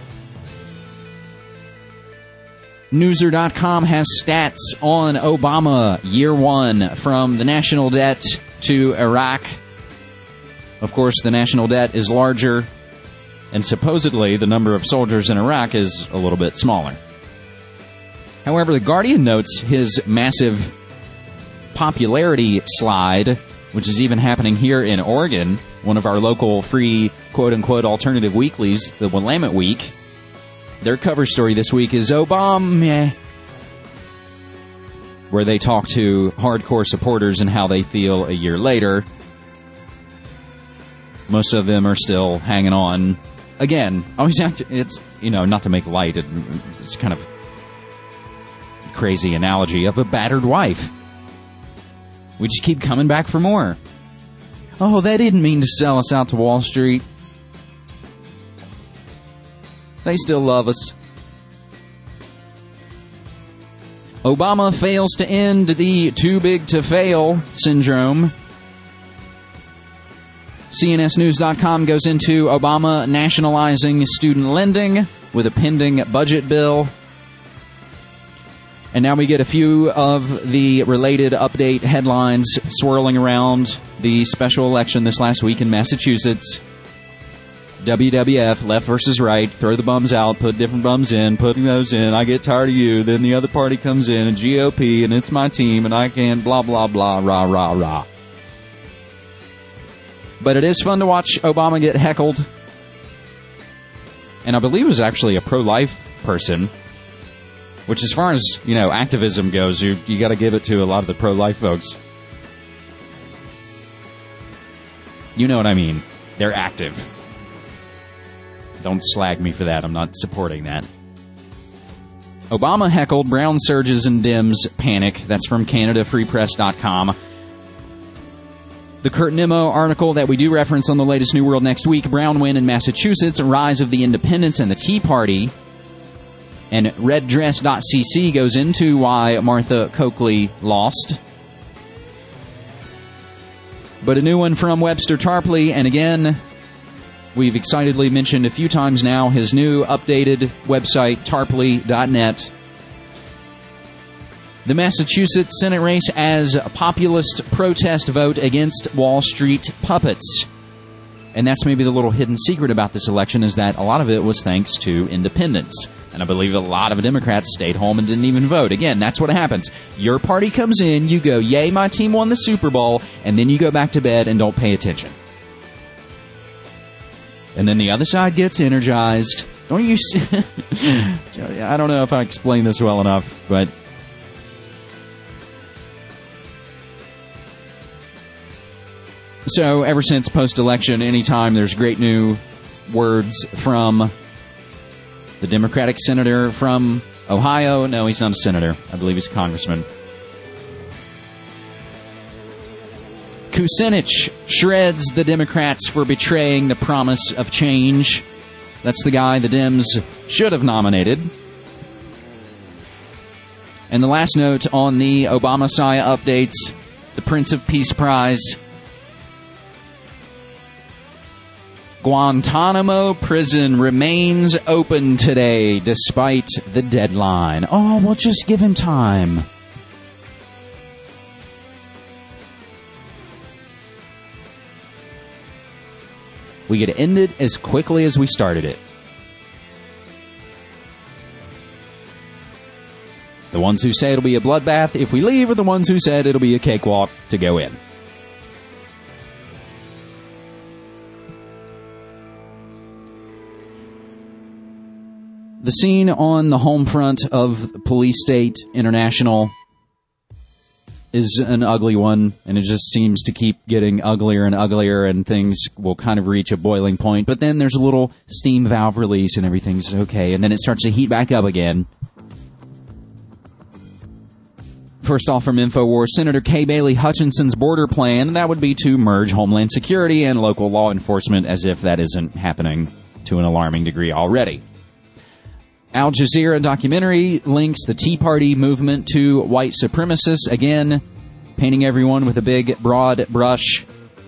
Newser.com has stats on Obama, year 1, from the national debt to Iraq. Of course, the national debt is larger, and supposedly the number of soldiers in Iraq is a little bit smaller. However, The Guardian notes his massive popularity slide, which is even happening here in Oregon, one of our local free quote-unquote alternative weeklies, the Willamette Week. Their cover story this week is Obama, where they talk to hardcore supporters and how they feel a year later. Most of them are still hanging on. Again, always have to, it's, not to make light, it's kind of crazy analogy of a battered wife. We just keep coming back for more. Oh, they didn't mean to sell us out to Wall Street. They still love us. Obama fails to end the too big to fail syndrome. CNSnews.com goes into Obama nationalizing student lending with a pending budget bill. And now we get a few of the related update headlines swirling around the special election this last week in Massachusetts. WWF, left versus right, throw the bums out, put different bums in, putting those in, I get tired of you, then the other party comes in, and GOP, and it's my team, and I can't, blah, blah, blah, rah, rah, rah. But it is fun to watch Obama get heckled. And I believe it was actually a pro-life person, which as far as, activism goes, you got to give it to a lot of the pro-life folks. You know what I mean. They're active. Don't slag me for that. I'm not supporting that. Obama heckled, Brown surges and Dems panic. That's from CanadaFreePress.com. The Kurt Nimmo article that we do reference on the latest New World next week, Brown win in Massachusetts, rise of the independents and the Tea Party. And reddress.cc goes into why Martha Coakley lost. But a new one from Webster Tarpley, and again, we've excitedly mentioned a few times now his new updated website, tarpley.net. The Massachusetts Senate race as a populist protest vote against Wall Street puppets. And that's maybe the little hidden secret about this election, is that a lot of it was thanks to independents. And I believe a lot of Democrats stayed home and didn't even vote. Again, that's what happens. Your party comes in, you go, yay, my team won the Super Bowl, and then you go back to bed and don't pay attention. And then the other side gets energized. Don't you see? I don't know if I explained this well enough, but so ever since post-election, anytime there's great new words from the Democratic senator from Ohio. No, he's not a senator. I believe he's a congressman. Kucinich shreds the Democrats for betraying the promise of change. That's the guy the Dems should have nominated. And the last note on the Obama-Saya updates, the Prince of Peace Prize. Guantanamo prison remains open today despite the deadline. Oh, we'll just give him time. We get to end it as quickly as we started it. The ones who say it'll be a bloodbath if we leave are the ones who said it'll be a cakewalk to go in. The scene on the home front of Police State International is an ugly one, and it just seems to keep getting uglier and uglier, and things will kind of reach a boiling point. But then there's a little steam valve release, and everything's okay, and then it starts to heat back up again. First off from InfoWars, Senator Kay Bailey Hutchinson's border plan, and that would be to merge Homeland Security and local law enforcement, as if that isn't happening to an alarming degree already. Al Jazeera documentary links the Tea Party movement to white supremacists, again, painting everyone with a big, broad brush.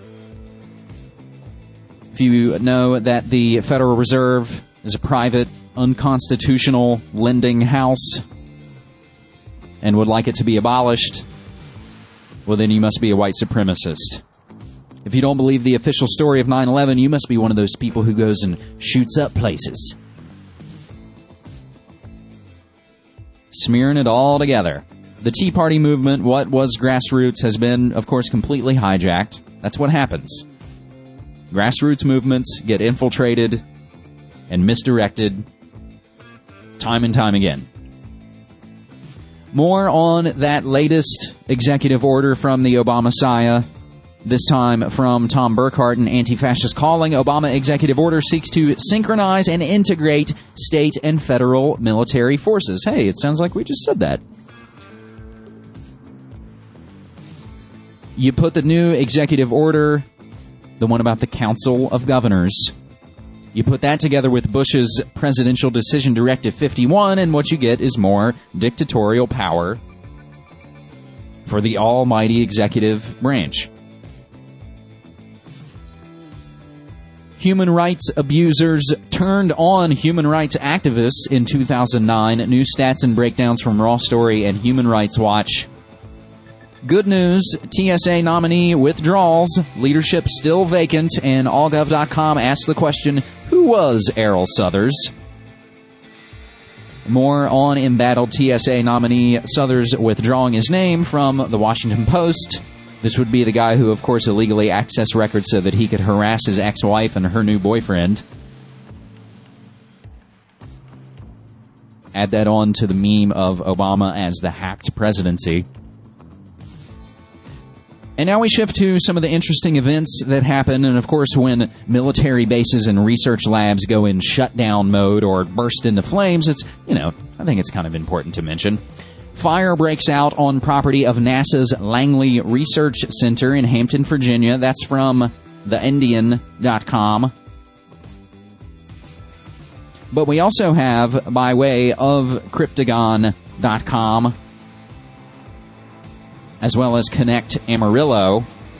If you know that the Federal Reserve is a private, unconstitutional lending house and would like it to be abolished, well, then you must be a white supremacist. If you don't believe the official story of 9/11, you must be one of those people who goes and shoots up places. Smearing it all together. The Tea Party movement, what was grassroots, has been, of course, completely hijacked. That's what happens. Grassroots movements get infiltrated and misdirected time and time again. More on that latest executive order from the Obama-Saya, this time from Tom Burkhart and Anti-Fascist Calling. Obama executive order seeks to synchronize and integrate state and federal military forces. Hey, it sounds like we just said that. You put the new executive order, the one about the Council of Governors, you put that together with Bush's Presidential Decision Directive 51, and what you get is more dictatorial power for the almighty executive branch. Human rights abusers turned on human rights activists in 2009. New stats and breakdowns from Raw Story and Human Rights Watch. Good news, TSA nominee withdrawals, leadership still vacant, and allgov.com asks the question, who was Errol Southers? More on embattled TSA nominee Southers withdrawing his name from the Washington Post. This would be the guy who, of course, illegally accessed records so that he could harass his ex-wife and her new boyfriend. Add that on to the meme of Obama as the hacked presidency. And now we shift to some of the interesting events that happen. And, of course, when military bases and research labs go in shutdown mode or burst into flames, it's, I think it's kind of important to mention. Fire breaks out on property of NASA's Langley Research Center in Hampton, Virginia. That's from theindian.com. But we also have, by way of Cryptagon.com, as well as Connect Amarillo,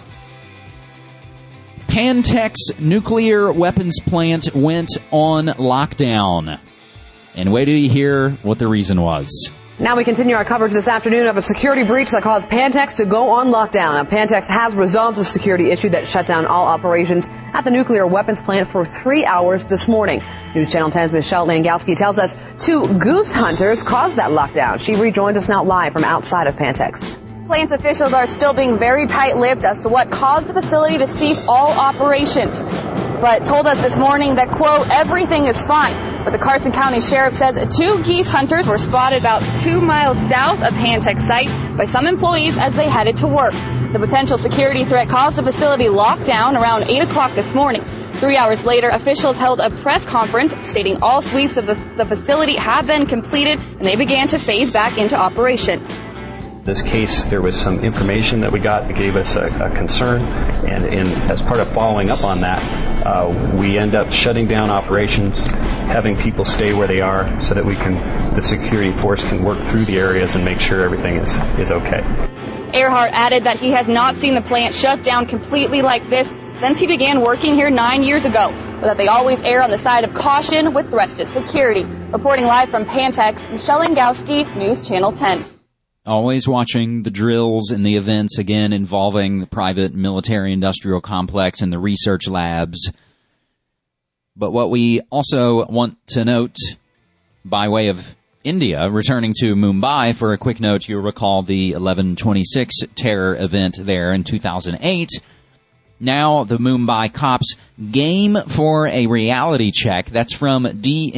Pantex nuclear weapons plant went on lockdown. And wait till you hear what the reason was.
Now we continue our coverage this afternoon of a security breach that caused Pantex to go on lockdown. Now, Pantex has resolved the security issue that shut down all operations at the nuclear weapons plant for 3 hours this morning. News Channel 10's Michelle Langowski tells us 2 goose hunters caused that lockdown. She rejoins us now live from outside of Pantex.
Plant officials are still being very tight-lipped as to what caused the facility to cease all operations, but told us this morning that, quote, everything is fine. But the Carson County Sheriff says 2 geese hunters were spotted about 2 miles south of Pantex site by some employees as they headed to work. The potential security threat caused the facility locked down around 8 o'clock this morning. 3 hours later, officials held a press conference stating all sweeps of the facility have been completed and they began to phase back into operation.
This case, there was some information that we got that gave us a concern, and as part of following up on that, we end up shutting down operations, having people stay where they are so that the security force can work through the areas and make sure everything is okay.
Earhart added that he has not seen the plant shut down completely like this since he began working here 9 years ago, but that they always err on the side of caution with threats to security. Reporting live from Pantex, Michelle Langowski, News Channel 10.
Always watching the drills and the events, again, involving the private military-industrial complex and the research labs. But what we also want to note, by way of India, returning to Mumbai for a quick note, you'll recall the 11/26 terror event there in 2008. Now the Mumbai cops game for a reality check. That's from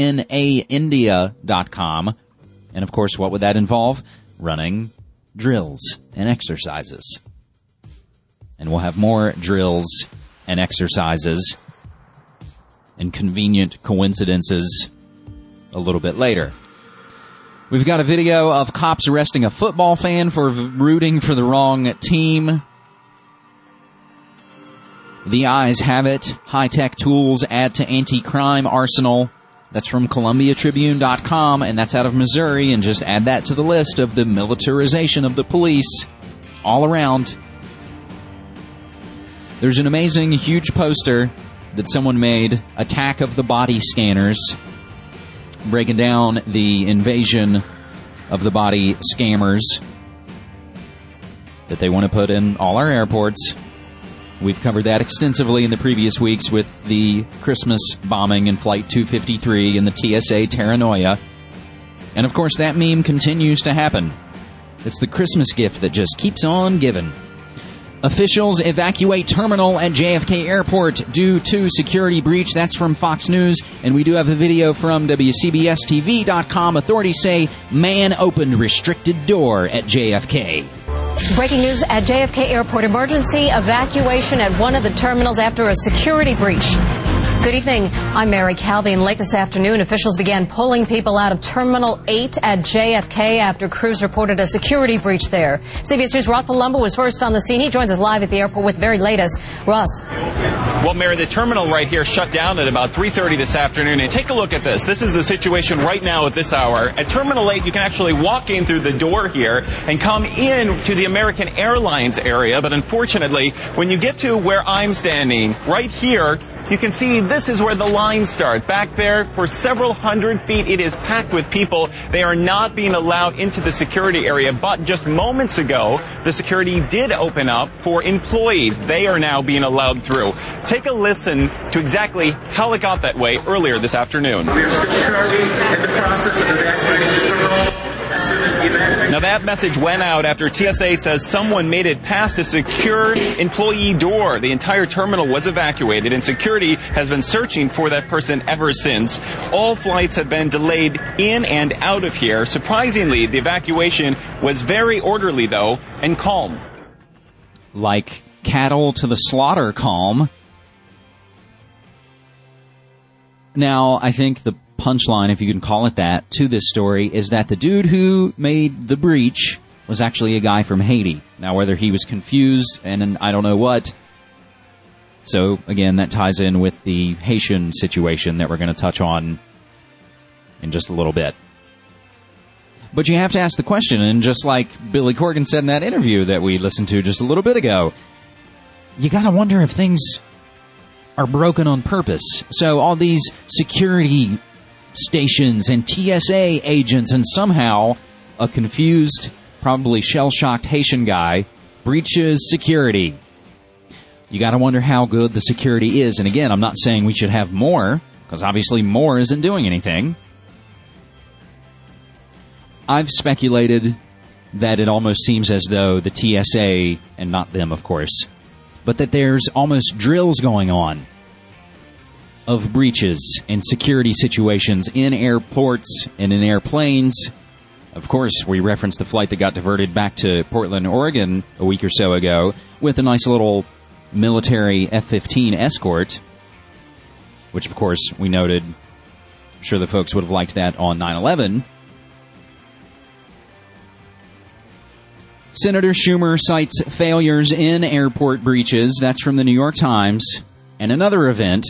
DNAindia.com. And, of course, what would that involve? Running drills and exercises. And we'll have more drills and exercises and convenient coincidences a little bit later. We've got a video of cops arresting a football fan for rooting for the wrong team. The eyes have it. High-tech tools add to anti-crime arsenal. That's from ColumbiaTribune.com, and that's out of Missouri, and just add that to the list of the militarization of the police all around. There's an amazing, huge poster that someone made, Attack of the Body Scanners, breaking down the invasion of the body scammers that they want to put in all our airports. We've covered that extensively in the previous weeks with the Christmas bombing in Flight 253 and the TSA Terranoia. And, of course, that meme continues to happen. It's the Christmas gift that just keeps on giving. Officials evacuate terminal at JFK Airport due to security breach. That's from Fox News. And we do have a video from WCBSTV.com. Authorities say man opened restricted door at JFK.
Breaking news at JFK Airport. Emergency evacuation at one of the terminals after a security breach. Good evening. I'm Mary Calvi. Late this afternoon, officials began pulling people out of Terminal 8 at JFK after crews reported a security breach there. CBS News' Ross Palumbo was first on the scene. He joins us live at the airport with very latest. Ross.
Well, Mary, the terminal right here shut down at about 3:30 this afternoon. And take a look at this. This is the situation right now at this hour. At Terminal 8, you can actually walk in through the door here and come in to the American Airlines area. But unfortunately, when you get to where I'm standing, right here, you can see this is where the line starts. Back there, for several hundred feet, it is packed with people. They are not being allowed into the security area, but just moments ago, the security did open up for employees. They are now being allowed through. Take a listen to exactly how it got that way earlier this afternoon.
We are still currently in the process of evacuating the terminal. As soon as the evacuation...
Now that message went out after TSA says someone made it past a secure employee door. The entire terminal was evacuated, and security has been searching for that person ever since. All flights have been delayed in and out of here. Surprisingly, the evacuation was very orderly, though, and calm.
Like cattle to the slaughter calm. Now, I think the punchline, if you can call it that, to this story is that the dude who made the breach was actually a guy from Haiti. Now, whether he was confused and I don't know what. So, again, that ties in with the Haitian situation that we're going to touch on in just a little bit. But you have to ask the question, and just like Billy Corgan said in that interview that we listened to just a little bit ago, you got to wonder if things are broken on purpose. So all these security stations and TSA agents, and somehow a confused, probably shell-shocked Haitian guy breaches security. You got to wonder how good the security is. And again, I'm not saying we should have more, because obviously more isn't doing anything. I've speculated that it almost seems as though the TSA, and not them, of course, but that there's almost drills going on of breaches and security situations in airports and in airplanes. Of course, we referenced the flight that got diverted back to Portland, Oregon a week or so ago with a nice little military F-15 escort, which, of course, we noted. I'm sure the folks would have liked that on 9/11. Senator Schumer cites failures in airport breaches. That's from the New York Times. And another event,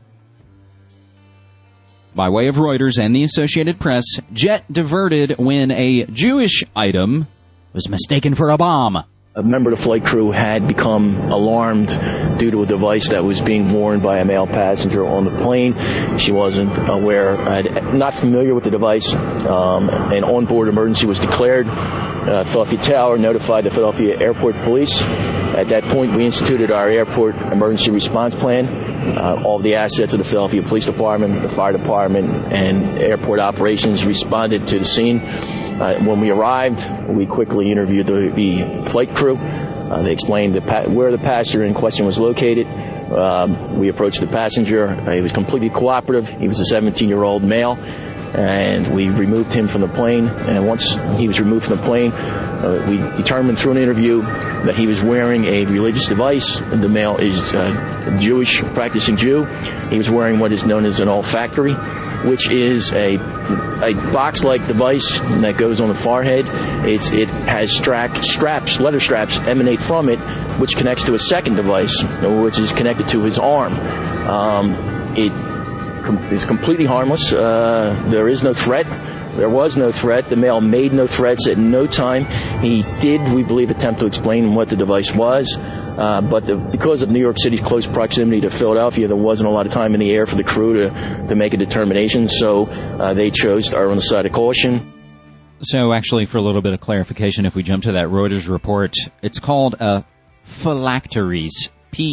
by way of Reuters and the Associated Press, jet diverted when a Jewish item was mistaken for a bomb.
A member of the flight crew had become alarmed due to a device that was being worn by a male passenger on the plane. She wasn't aware, not familiar with the device. An onboard emergency was declared. Philadelphia Tower notified the Philadelphia Airport Police. At that point, we instituted our airport emergency response plan. All of the assets of the Philadelphia Police Department, the Fire Department, and airport operations responded to the scene. When we arrived, we quickly interviewed the flight crew. They explained where the passenger in question was located. We approached the passenger. He was completely cooperative. He was a 17-year-old male. And we removed him from the plane. And once he was removed from the plane, we determined through an interview that he was wearing a religious device. The male is a Jewish, practicing Jew. He was wearing what is known as an olfactory, which is a box-like device that goes on the forehead. It has straps, leather straps emanate from it, which connects to a second device, which is connected to his arm. It is completely harmless. There is no threat. There was no threat. The male made no threats at no time. He did, we believe, attempt to explain what the device was. But because of New York City's close proximity to Philadelphia, there wasn't a lot of time in the air for the crew to make a determination. So they chose to err on the side of caution.
So actually, for a little bit of clarification, if we jump to that Reuters report, it's called phylacteries.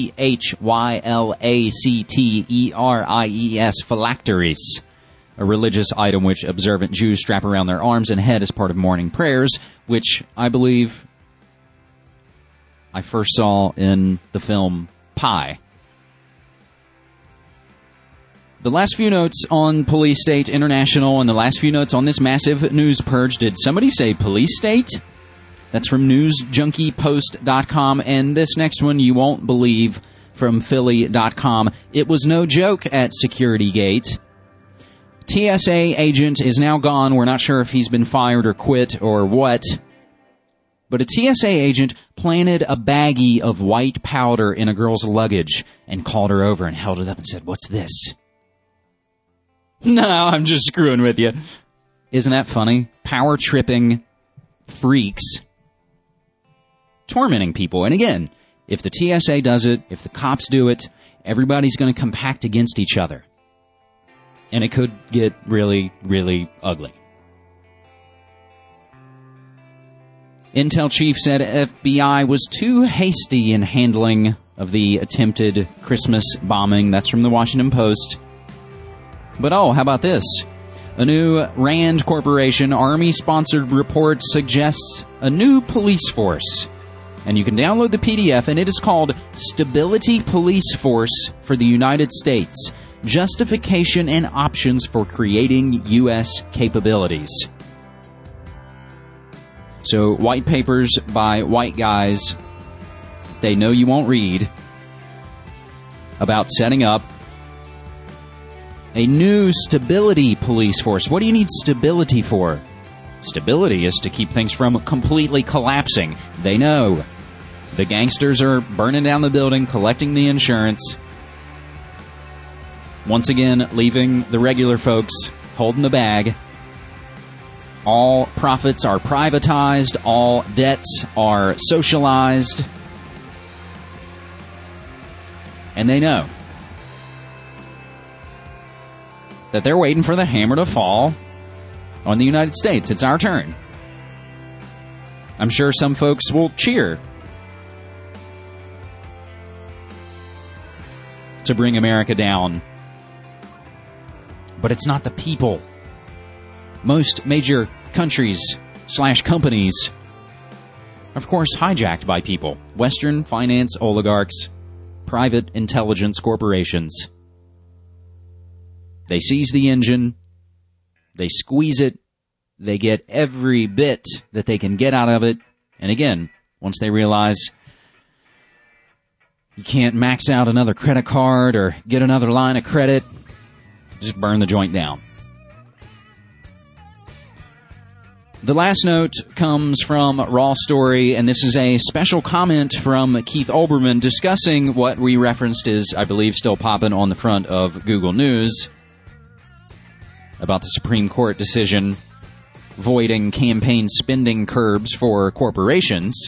Phylacteries, phylacteries, a religious item which observant Jews strap around their arms and head as part of morning prayers, which I believe I first saw in the film Pi. The last few notes on Police State International and the last few notes on this massive news purge. Did somebody say Police State? That's from newsjunkiepost.com, and this next one you won't believe, from Philly.com. It was no joke at Security Gate. TSA agent is now gone. We're not sure if he's been fired or quit or what. But a TSA agent planted a baggie of white powder in a girl's luggage and called her over and held it up and said, "What's this?" No, I'm just screwing with you. Isn't that funny? Power-tripping freaks tormenting people. And again, if the TSA does it, if the cops do it, everybody's going to compact against each other. And it could get really, really ugly. Intel chief said FBI was too hasty in handling of the attempted Christmas bombing. That's from the Washington Post. But how about this? A new RAND Corporation Army-sponsored report suggests a new police force. And you can download the PDF, and it is called Stability Police Force for the United States. Justification and options for creating U.S. capabilities. So, white papers by white guys they know you won't read about setting up a new stability police force. What do you need stability for? Stability is to keep things from completely collapsing. They know. The gangsters are burning down the building, collecting the insurance. Once again, leaving the regular folks holding the bag. All profits are privatized. All debts are socialized. And they know that they're waiting for the hammer to fall on the United States. It's our turn. I'm sure some folks will cheer to bring America down. But it's not the people. Most major countries / companies are, of course, hijacked by people. Western finance oligarchs, private intelligence corporations. They seize the engine, they squeeze it, they get every bit that they can get out of it, and again, once they realize you can't max out another credit card or get another line of credit, just burn the joint down. The last note comes from Raw Story, and this is a special comment from Keith Olbermann discussing what we referenced is, I believe, still popping on the front of Google News about the Supreme Court decision voiding campaign spending curbs for corporations.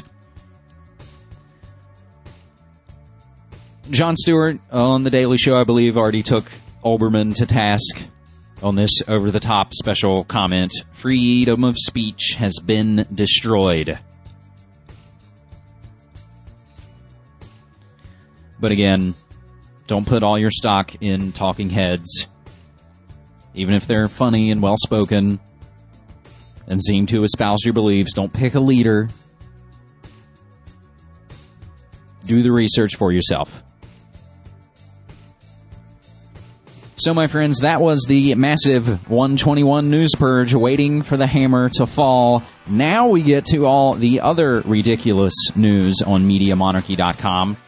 Jon Stewart on The Daily Show, I believe, already took Olbermann to task on this over-the-top special comment. Freedom of speech has been destroyed. But again, don't put all your stock in talking heads. Even if they're funny and well-spoken and seem to espouse your beliefs, don't pick a leader. Do the research for yourself. So, my friends, that was the massive 121 news purge waiting for the hammer to fall. Now we get to all the other ridiculous news on MediaMonarchy.com.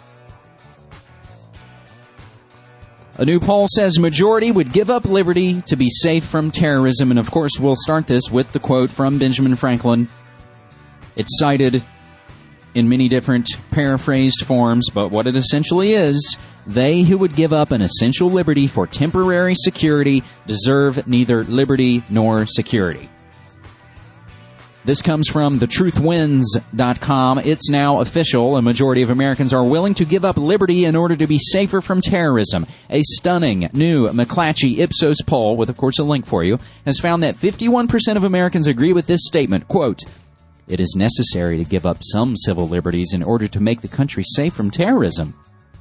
A new poll says majority would give up liberty to be safe from terrorism. And, of course, we'll start this with the quote from Benjamin Franklin. It's cited in many different paraphrased forms, but what it essentially is, they who would give up an essential liberty for temporary security deserve neither liberty nor security. This comes from thetruthwins.com. It's now official. A majority of Americans are willing to give up liberty in order to be safer from terrorism. A stunning new McClatchy Ipsos poll, with of course a link for you, has found that 51% of Americans agree with this statement. Quote, "It is necessary to give up some civil liberties in order to make the country safe from terrorism."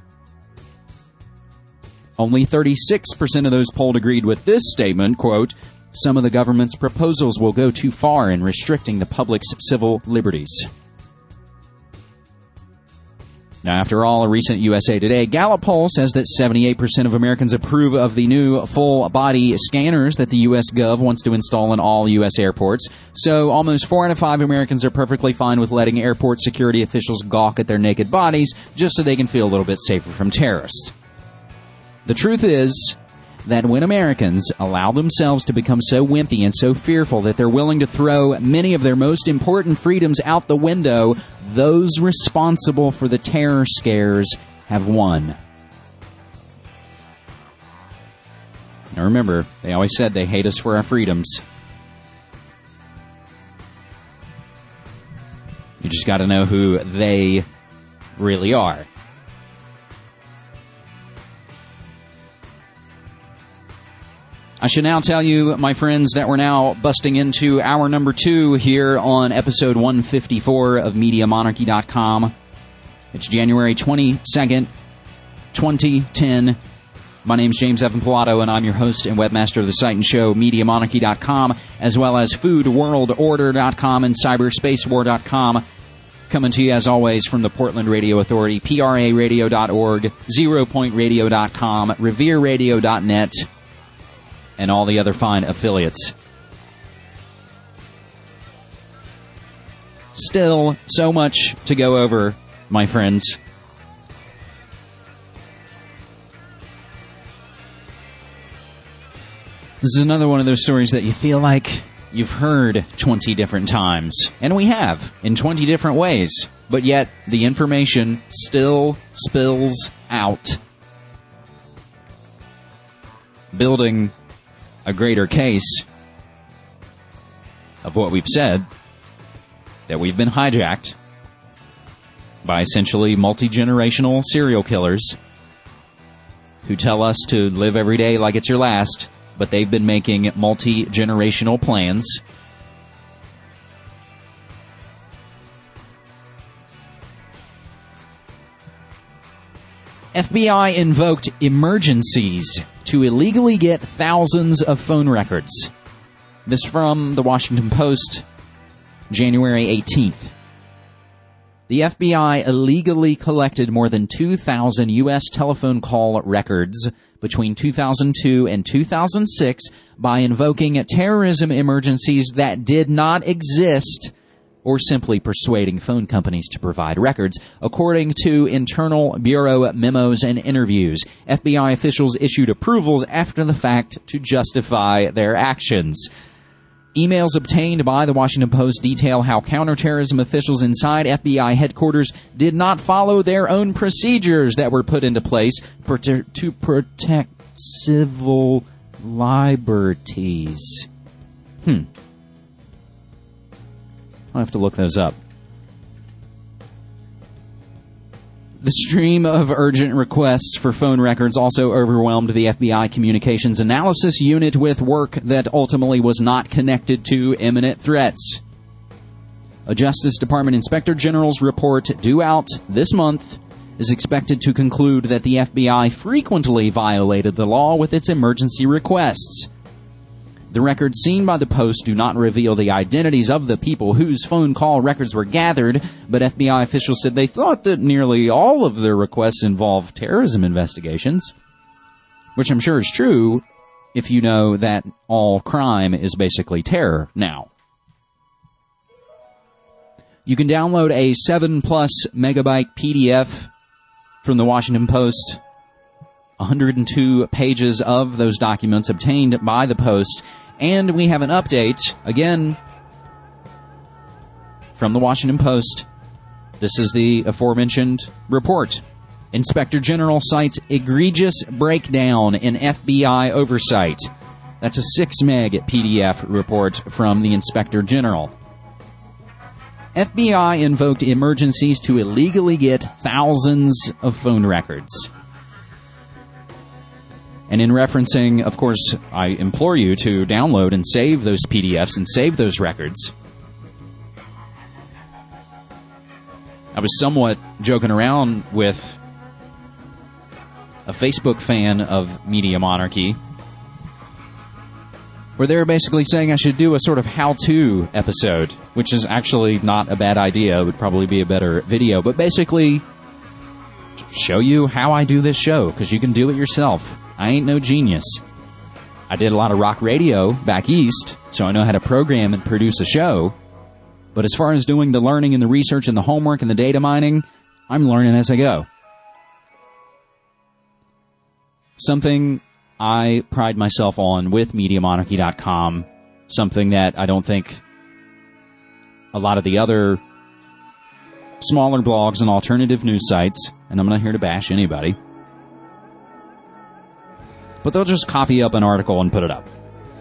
Only 36% of those polled agreed with this statement, quote, "Some of the government's proposals will go too far in restricting the public's civil liberties." Now, after all, a recent USA Today Gallup poll says that 78% of Americans approve of the new full-body scanners that the U.S. Gov wants to install in all U.S. airports. So almost 4 out of 5 Americans are perfectly fine with letting airport security officials gawk at their naked bodies just so they can feel a little bit safer from terrorists. The truth is that when Americans allow themselves to become so wimpy and so fearful that they're willing to throw many of their most important freedoms out the window, those responsible for the terror scares have won. Now remember, they always said they hate us for our freedoms. You just got to know who they really are. I should now tell you, my friends, that we're now busting into hour number 2 here on episode 154 of MediaMonarchy.com. It's January 22nd, 2010. My name's James Evan Pilato, and I'm your host and webmaster of the site and show, MediaMonarchy.com, as well as FoodWorldOrder.com and CyberspaceWar.com. Coming to you, as always, from the Portland Radio Authority, PRARadio.org, ZeroPointRadio.com, RevereRadio.net, and all the other fine affiliates. Still, so much to go over, my friends. This is another one of those stories that you feel like you've heard 20 different times. And we have, in 20 different ways. But yet, the information still spills out, building a greater case of what we've said, that we've been hijacked by essentially multi-generational serial killers who tell us to live every day like it's your last, but they've been making multi-generational plans. FBI invoked emergencies to illegally get thousands of phone records. This from the Washington Post, January 18th. The FBI illegally collected more than 2,000 U.S. telephone call records between 2002 and 2006 by invoking terrorism emergencies that did not exist, or simply persuading phone companies to provide records, according to internal bureau memos and interviews. FBI officials issued approvals after the fact to justify their actions. Emails obtained by the Washington Post detail how counterterrorism officials inside FBI headquarters did not follow their own procedures that were put into place to protect civil liberties. I'll have to look those up. The stream of urgent requests for phone records also overwhelmed the FBI Communications Analysis Unit with work that ultimately was not connected to imminent threats. A Justice Department Inspector General's report due out this month is expected to conclude that the FBI frequently violated the law with its emergency requests. The records seen by the Post do not reveal the identities of the people whose phone call records were gathered, but FBI officials said they thought that nearly all of their requests involved terrorism investigations, which I'm sure is true if you know that all crime is basically terror now. You can download a 7+ megabyte PDF from the Washington Post, 102 pages of those documents obtained by the Post. And we have an update, again, from the Washington Post. This is the aforementioned report. Inspector General cites egregious breakdown in FBI oversight. That's a 6 meg PDF report from the Inspector General. FBI invoked emergencies to illegally get thousands of phone records. And in referencing, of course, I implore you to download and save those PDFs and save those records. I was somewhat joking around with a Facebook fan of Media Monarchy, where they were basically saying I should do a sort of how-to episode, which is actually not a bad idea. It would probably be a better video. But basically, show you how I do this show, because you can do it yourself. I ain't no genius. I did a lot of rock radio back east, so I know how to program and produce a show. But as far as doing the learning and the research and the homework and the data mining, I'm learning as I go. Something I pride myself on with MediaMonarchy.com, something that I don't think a lot of the other smaller blogs and alternative news sites, and I'm not here to bash anybody, but they'll just copy up an article and put it up.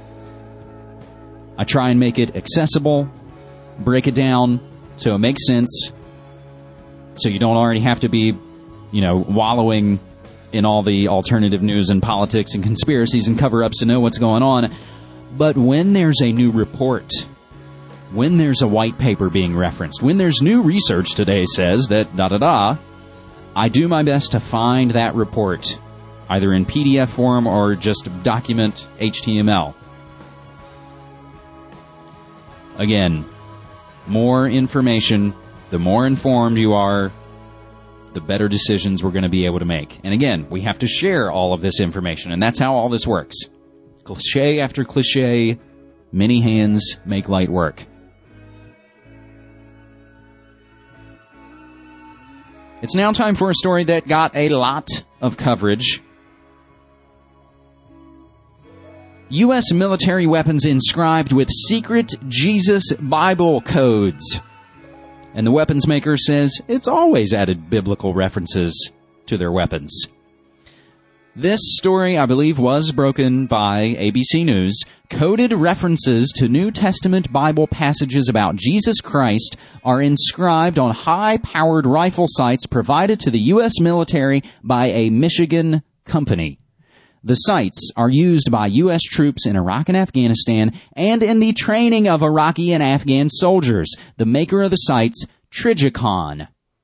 I try and make it accessible, break it down so it makes sense, so you don't already have to be, wallowing in all the alternative news and politics and conspiracies and cover-ups to know what's going on. But when there's a new report, when there's a white paper being referenced, when there's new research today says that da-da-da, I do my best to find that report, either in PDF form or just document HTML. Again, more information, the more informed you are, the better decisions we're going to be able to make. And again, we have to share all of this information, and that's how all this works. Cliche after cliche, many hands make light work. It's now time for a story that got a lot of coverage. U.S. military weapons inscribed with secret Jesus Bible codes. And the weapons maker says it's always added biblical references to their weapons. This story, I believe, was broken by ABC News. Coded references to New Testament Bible passages about Jesus Christ are inscribed on high-powered rifle sights provided to the U.S. military by a Michigan company. The sights are used by U.S. troops in Iraq and Afghanistan and in the training of Iraqi and Afghan soldiers. The maker of the sights, Trijicon,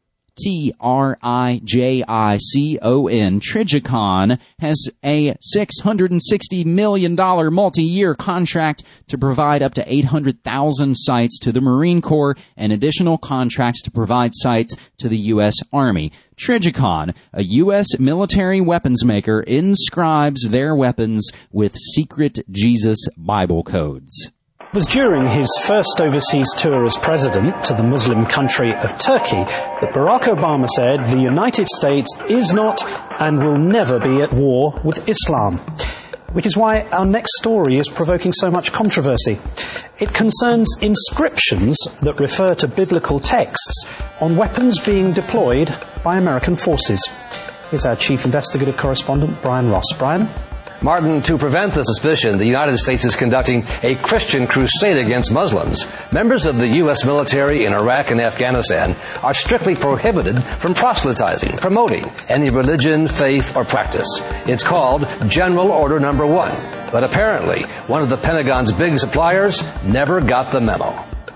Trijicon, Trijicon, has a $660 million multi-year contract to provide up to 800,000 sights to the Marine Corps and additional contracts to provide sights to the U.S. Army. Trijicon, a U.S. military weapons maker, inscribes their weapons with secret Jesus Bible codes.
It was during his first overseas tour as president to the Muslim country of Turkey that Barack Obama said the United States is not and will never be at war with Islam. Which is why our next story is provoking so much controversy. It concerns inscriptions that refer to biblical texts on weapons being deployed by American forces. Here's our chief investigative correspondent, Brian Ross. Brian?
Martin, to prevent the suspicion the United States is conducting a Christian crusade against Muslims, members of the U.S. military in Iraq and Afghanistan are strictly prohibited from proselytizing, promoting any religion, faith, or practice. It's called General Order No. 1. But apparently, one of the Pentagon's big suppliers never got the memo.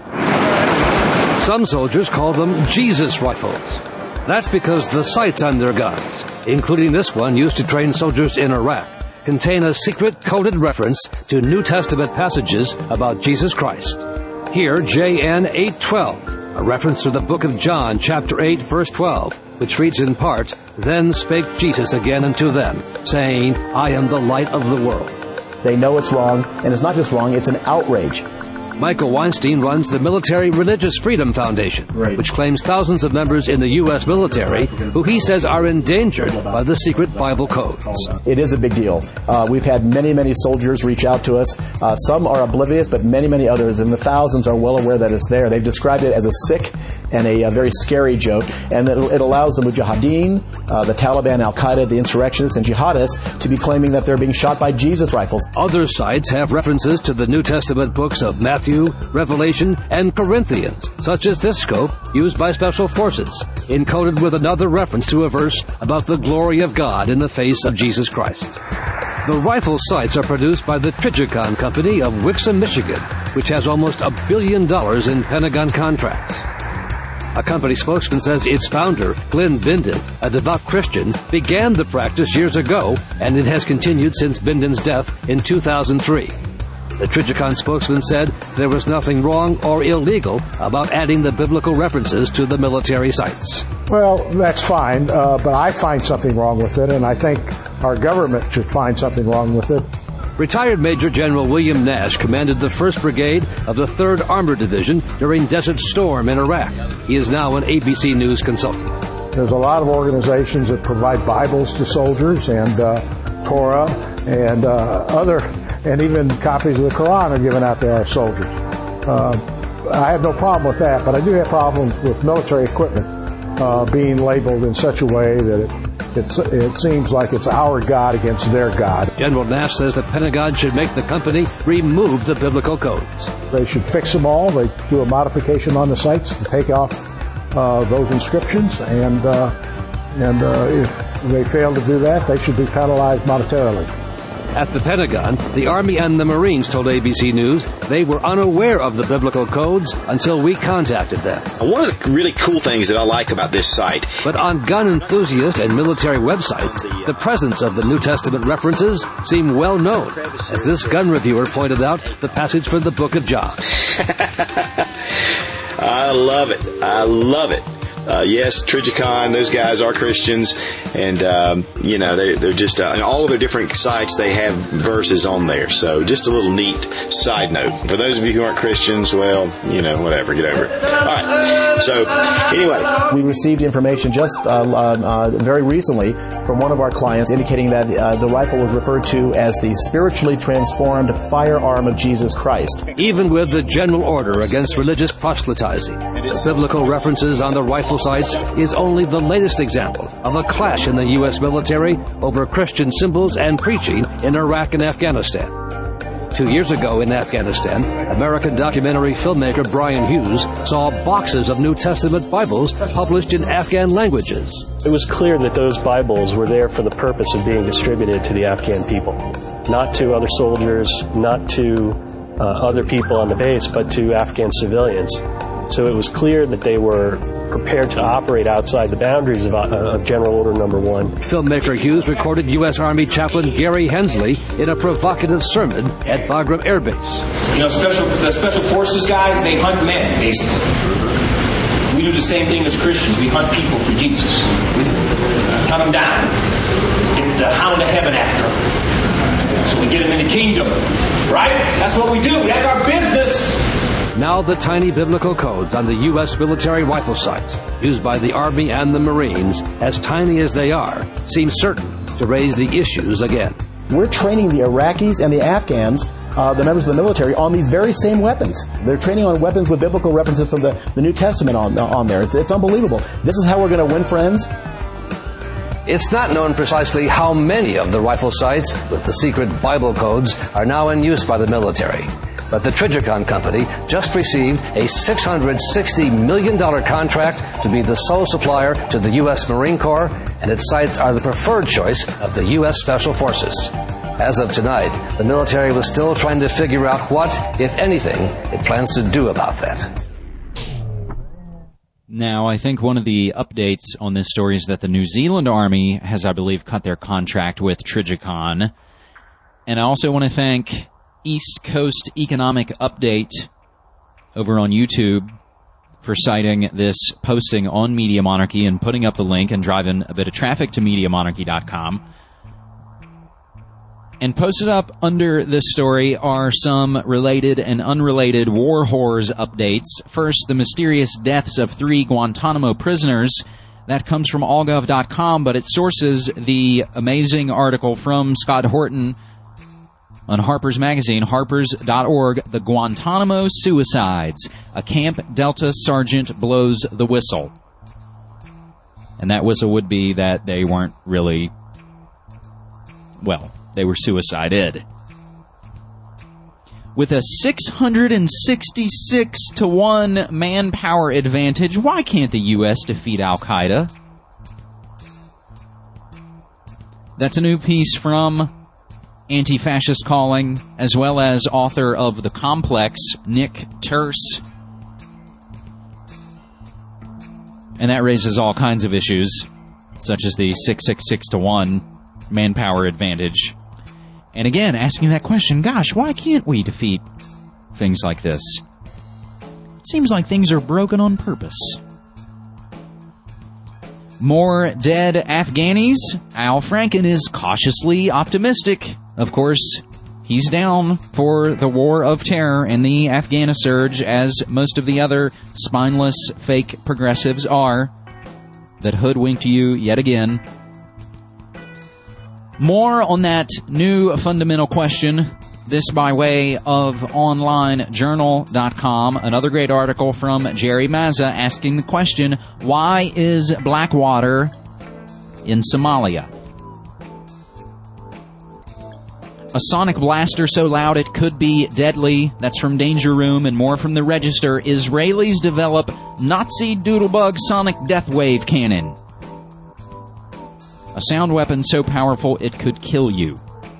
Some soldiers call them Jesus rifles. That's because the sights on their guns, including this one used to train soldiers in Iraq, contain a secret coded reference to New Testament passages about Jesus Christ. Here, JN 812, a reference to the book of John, chapter 8, verse 12, which reads in part, "Then spake Jesus again unto them, saying, I am the light of the world."
They know it's wrong, and it's not just wrong, it's an outrage.
Michael Weinstein runs the Military Religious Freedom Foundation, which claims thousands of members in the U.S. military who he says are endangered by the secret Bible codes.
It is a big deal. We've had many soldiers reach out to us. Some are oblivious, but many others, and the thousands are well aware that it's there. They've described it as a sick and a very scary joke, and it allows the Mujahideen, the Taliban, Al-Qaeda, the insurrectionists, and jihadists to be claiming that they're being shot by Jesus rifles.
Other sites have references to the New Testament books of Matthew, Revelation, and Corinthians, such as this scope used by Special Forces, encoded with another reference to a verse about the glory of God in the face of Jesus Christ. The rifle sights are produced by the Trijicon Company of Wixom, Michigan, which has almost $1 billion in Pentagon contracts. A company spokesman says its founder, Glenn Bindon, a devout Christian, began the practice years ago, and it has continued since Bindon's death in 2003. The Trijicon spokesman said there was nothing wrong or illegal about adding the biblical references to the military sites.
Well, that's fine, but I find something wrong with it, and I think our government should find something wrong with it.
Retired Major General William Nash commanded the 1st Brigade of the 3rd Armored Division during Desert Storm in Iraq. He is now an ABC News consultant.
There's a lot of organizations that provide Bibles to soldiers and Torah and and even copies of the Quran are given out to our soldiers. I have no problem with that, but I do have problems with military equipment being labeled in such a way that it seems like it's our God against their God.
General Nash says the Pentagon should make the company remove the biblical codes.
They should fix them all. They do a modification on the sites and take off those inscriptions and And if they fail to do that, they should be penalized monetarily.
At the Pentagon, the Army and the Marines told ABC News they were unaware of the biblical codes until we contacted them.
One of the really cool things that I like about this site.
But on gun enthusiast and military websites, the presence of the New Testament references seem well known. As this gun reviewer pointed out, the passage from the book of John.
I love it. I love it. Yes, Trigicon, those guys are Christians, and, they're just, on all of their different sites, they have verses on there. So just a little neat side note. For those of you who aren't Christians, well, whatever, get over it. All right. So, anyway.
We received information just very recently from one of our clients indicating that the rifle was referred to as the spiritually transformed firearm of Jesus Christ.
Even with the general order against religious proselytizing, the biblical references on the rifle sites is only the latest example of a clash in the U.S. military over Christian symbols and preaching in Iraq and Afghanistan. 2 years ago in Afghanistan, American documentary filmmaker Brian Hughes saw boxes of New Testament Bibles published in Afghan languages.
It was clear that those Bibles were there for the purpose of being distributed to the Afghan people, not to other soldiers, not to other people on the base, but to Afghan civilians. So it was clear that they were prepared to operate outside the boundaries of General Order Number 1.
Filmmaker Hughes recorded U.S. Army Chaplain Gary Hensley in a provocative sermon at Bagram Air Base.
The Special Forces guys, they hunt men, basically. We do the same thing as Christians. We hunt people for Jesus. We hunt them down. Get the hound of heaven after them. So we get them in the kingdom. Right? That's what we do. That's our business.
Now the tiny biblical codes on the U.S. military rifle sites, used by the Army and the Marines, as tiny as they are, seem certain to raise the issues again.
We're training the Iraqis and the Afghans, the members of the military, on these very same weapons. They're training on weapons with biblical references from the New Testament on there. It's unbelievable. This is how we're going to win friends.
It's not known precisely how many of the rifle sites with the secret Bible codes are now in use by the military. But the Trigicon Company just received a $660 million contract to be the sole supplier to the U.S. Marine Corps, and its sites are the preferred choice of the U.S. Special Forces. As of tonight, the military was still trying to figure out what, if anything, it plans to do about that.
Now, I think one of the updates on this story is that the New Zealand Army has, I believe, cut their contract with Trigicon. And I also want to thank East Coast Economic Update over on YouTube for citing this posting on Media Monarchy and putting up the link and driving a bit of traffic to MediaMonarchy.com. And posted up under this story are some related and unrelated war horrors updates. First, the mysterious deaths of 3 Guantanamo prisoners. That comes from allgov.com, but it sources the amazing article from Scott Horton on Harper's Magazine, harpers.org, The Guantanamo Suicides. A Camp Delta sergeant blows the whistle. And that whistle would be that they weren't really, they were suicided. With a 666-1 manpower advantage, why can't the U.S. defeat Al-Qaeda? That's a new piece from Anti-Fascist Calling, as well as author of The Complex, Nick Terse. And that raises all kinds of issues, such as the 666-1 manpower advantage. And again, asking that question, gosh, why can't we defeat things like this? It seems like things are broken on purpose. More dead Afghanis. Al Franken is cautiously optimistic. Of course, he's down for the war of terror and the Afghana surge, as most of the other spineless fake progressives are, that hoodwinked you yet again. More on that new fundamental question, this by way of onlinejournal.com. Another great article from Jerry Mazza asking the question, why is Blackwater in Somalia? A sonic blaster so loud it could be deadly. That's from Danger Room, and more from the Register. Israelis develop Nazi doodlebug sonic death wave cannon. A sound weapon so powerful it could kill you.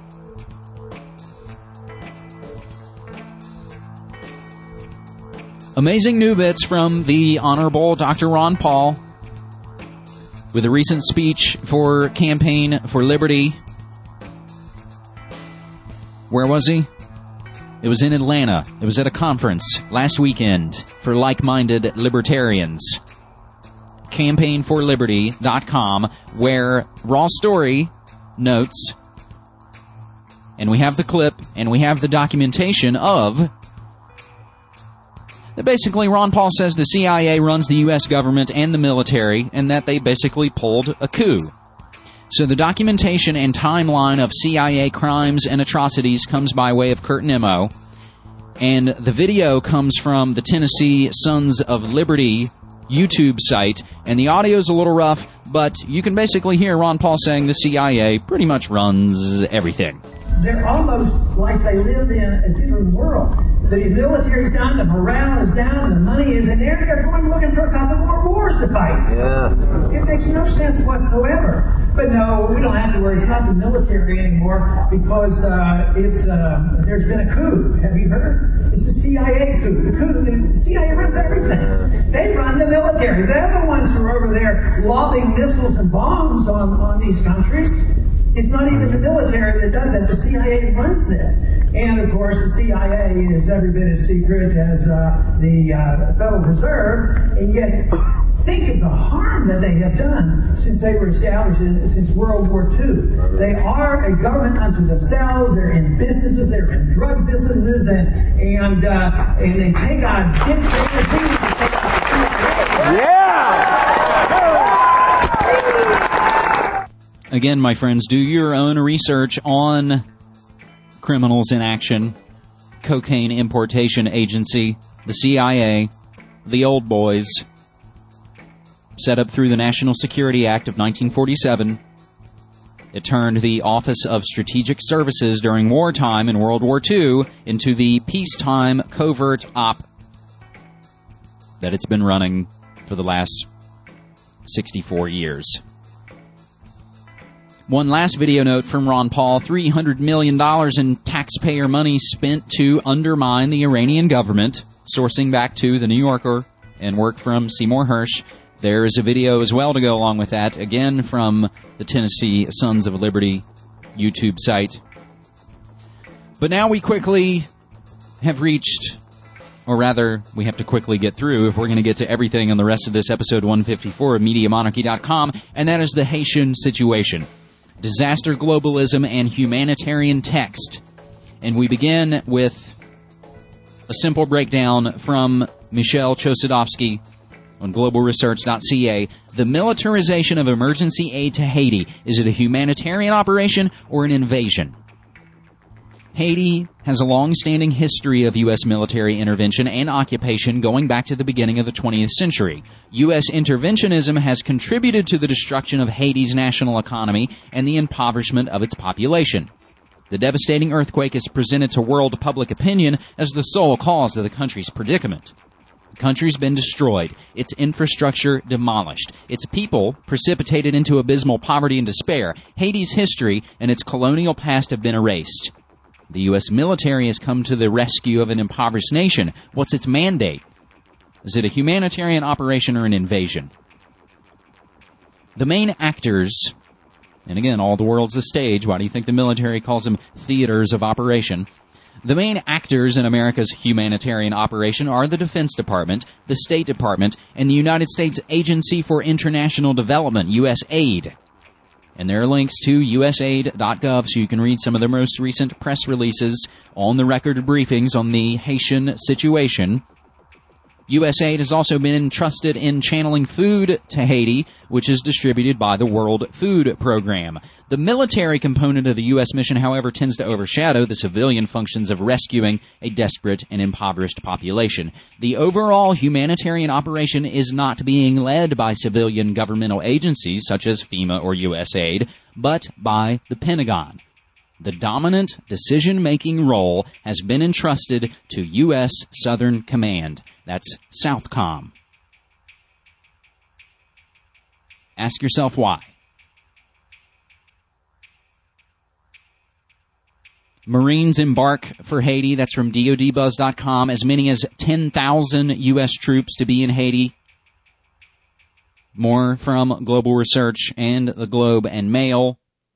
Amazing new bits from the Honorable Dr. Ron Paul with a recent speech for Campaign for Liberty. Where was he? It was in Atlanta. It was at a conference last weekend for like-minded libertarians. CampaignForLiberty.com, where Raw Story notes, and we have the clip, and we have the documentation of, that basically Ron Paul says the CIA runs the U.S. government and the military, and that they basically pulled a coup. So the documentation and timeline of CIA crimes and atrocities comes by way of Kurt Nimmo, and the video comes from the Tennessee Sons of Liberty YouTube site, and the audio's a little rough, but you can basically hear Ron Paul saying the CIA pretty much runs everything.
They're almost like they live in a different world. The military's down, the morale is down, the money is in there, they're going looking for a couple more wars to fight. Yeah. It makes no sense whatsoever. But no, we don't have to worry. It's not the military anymore because there's been a coup. Have you heard? It's the CIA coup. The CIA runs everything. They run the military. They're the ones who are over there lobbing missiles and bombs on these countries. It's not even the military that does that. The CIA runs this. And, of course, the CIA is every bit as secret as the Federal Reserve. And yet, think of the harm that they have done since they were established since World War II. They are a government unto themselves. They're in businesses. They're in drug businesses. And they take on dictators.
Yeah!
Again, my friends, do your own research on criminals in action, cocaine importation agency, the CIA, the old boys, set up through the National Security Act of 1947. It turned the Office of Strategic Services during wartime in World War II into the peacetime covert op that it's been running for the last 64 years. One last video note from Ron Paul, $300 million in taxpayer money spent to undermine the Iranian government, sourcing back to The New Yorker and work from Seymour Hersh. There is a video as well to go along with that, again from the Tennessee Sons of Liberty YouTube site. But now we quickly have reached, or rather, we have to quickly get through if we're going to get to everything on the rest of this episode 154 of MediaMonarchy.com, and that is the Haitian situation. Disaster globalism and humanitarian text. And we begin with a simple breakdown from Michel Chossudovsky on globalresearch.ca. The militarization of emergency aid to Haiti. Is it a humanitarian operation or an invasion? Haiti has a long-standing history of U.S. military intervention and occupation going back to the beginning of the 20th century. U.S. interventionism has contributed to the destruction of Haiti's national economy and the impoverishment of its population. The devastating earthquake is presented to world public opinion as the sole cause of the country's predicament. The country's been destroyed, its infrastructure demolished, its people precipitated into abysmal poverty and despair. Haiti's history and its colonial past have been erased. The U.S. military has come to the rescue of an impoverished nation. What's its mandate? Is it a humanitarian operation or an invasion? The main actors, and again, all the world's a stage. Why do you think the military calls them theaters of operation? The main actors in America's humanitarian operation are the Defense Department, the State Department, and the United States Agency for International Development, USAID. And there are links to usaid.gov so you can read some of the most recent press releases, on-the-record briefings on the Haitian situation. USAID has also been entrusted in channeling food to Haiti, which is distributed by the World Food Program. The military component of the U.S. mission, however, tends to overshadow the civilian functions of rescuing a desperate and impoverished population. The overall humanitarian operation is not being led by civilian governmental agencies such as FEMA or USAID, but by the Pentagon. The dominant decision-making role has been entrusted to U.S. Southern Command. That's SOUTHCOM. Ask yourself why. Marines embark for Haiti. That's from DODBuzz.com. As many as 10,000 U.S. troops to be in Haiti. More from Global Research and the Globe and Mail.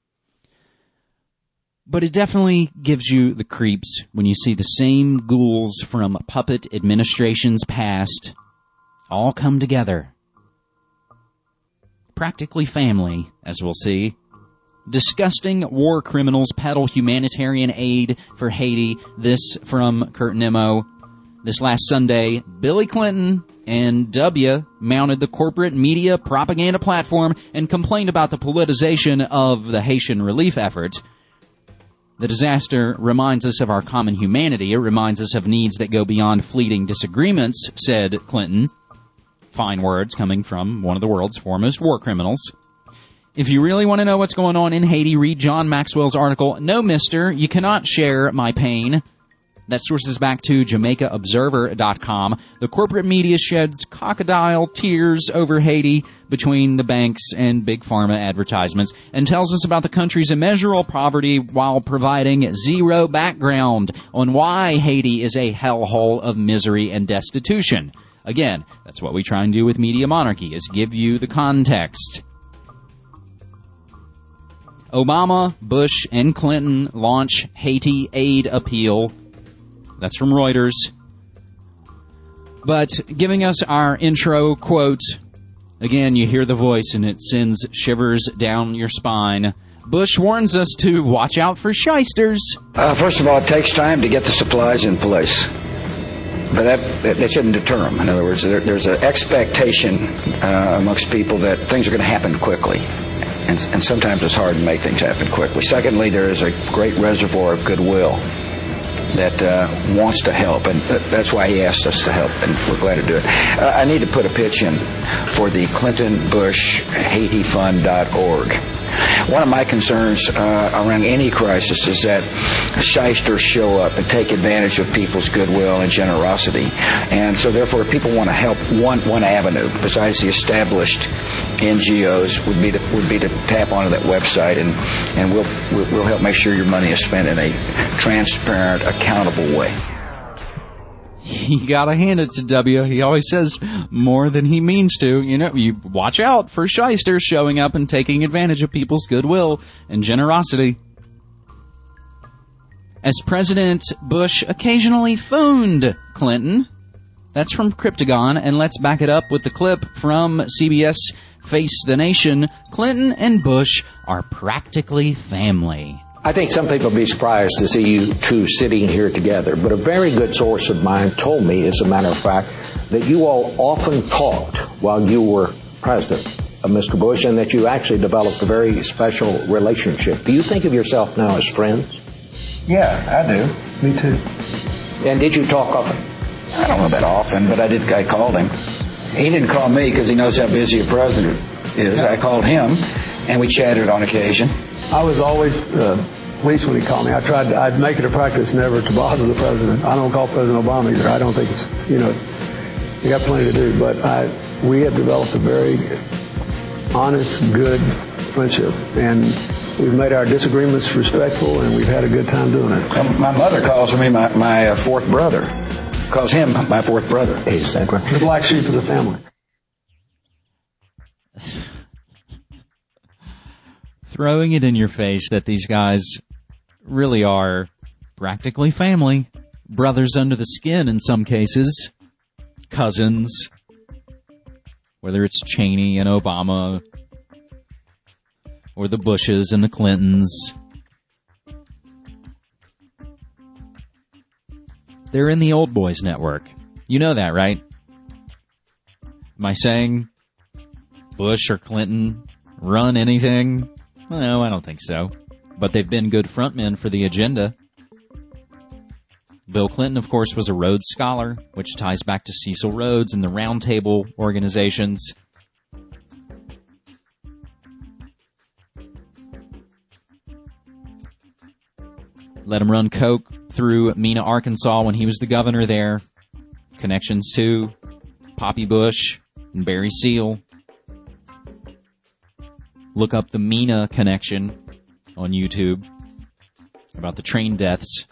But it definitely gives you the creeps when you see the same ghouls from puppet administrations past all come together. Practically family, as we'll see. Disgusting war criminals peddle humanitarian aid for Haiti. This from Kurt Nimmo. This last Sunday, Billy Clinton and W mounted the corporate media propaganda platform and complained about the politicization of the Haitian relief effort. The disaster reminds us of our common humanity. It reminds us of needs that go beyond fleeting disagreements, said Clinton. Fine words coming from one of the world's foremost war criminals. If you really want to know what's going on in Haiti, read John Maxwell's article, No, Mister, You Cannot Share My Pain. That sources back to JamaicaObserver.com. The corporate media sheds crocodile tears over Haiti between the banks and big pharma advertisements and tells us about the country's immeasurable poverty while providing zero background on why Haiti is a hellhole of misery and destitution. Again, that's what we try and do with Media Monarchy, is give you the context. Obama, Bush, and Clinton launch Haiti aid appeal. That's from Reuters. But giving us our intro quote, again, you hear the voice and it sends shivers down your spine. Bush warns us to watch out for shysters.
First of all, it takes time to get the supplies in place. But that shouldn't deter them. In other words, there's an expectation amongst people that things are going to happen quickly. And sometimes it's hard to make things happen quickly. Secondly, there is a great reservoir of goodwill that wants to help, and that's why he asked us to help, and we're glad to do it. I need to put a pitch in for the Clinton Bush HaitiFund.org. One of my concerns around any crisis is that shysters show up and take advantage of people's goodwill and generosity. And so therefore, if people want to help, one avenue, besides the established NGOs, would be to tap onto that website, and we'll help make sure your money is spent in a transparent, accountable way.
You gotta hand it to W. He always says more than he means to. You know, you watch out for shysters showing up and taking advantage of people's goodwill and generosity. As President Bush occasionally phoned Clinton. That's from Cryptagon, and let's back it up with the clip from CBS Face the Nation. Clinton and Bush are practically family.
I think some people will be surprised to see you two sitting here together, but a very good source of mine told me, as a matter of fact, that you all often talked while you were president of Mr. Bush, and that you actually developed a very special relationship. Do you think of yourself now as friends?
Yeah, I do. Me too.
And did you talk often?
I don't know that often, but I called him. He didn't call me because he knows how busy a president is. I called him, and we chatted on occasion.
I was always pleased when he called me. I'd make it a practice never to bother the president. I don't call President Obama either. I don't think it's, you got plenty to do. But we have developed a very honest, good friendship. And we've made our disagreements respectful, and we've had a good time doing it.
My mother calls me my fourth brother. Calls him my fourth brother.
Is that right? The black sheep of the family.
Throwing it in your face that these guys really are practically family. Brothers under the skin in some cases. Cousins. Whether it's Cheney and Obama, or the Bushes and the Clintons. They're in the Old Boys Network. You know that, right? Am I saying Bush or Clinton run anything? No, I don't think so. But they've been good frontmen for the agenda. Bill Clinton, of course, was a Rhodes Scholar, which ties back to Cecil Rhodes and the Round Table organizations. Let him run coke through Mena, Arkansas when he was the governor there. Connections to Poppy Bush and Barry Seal. Look up the Mena connection on YouTube. about the train deaths.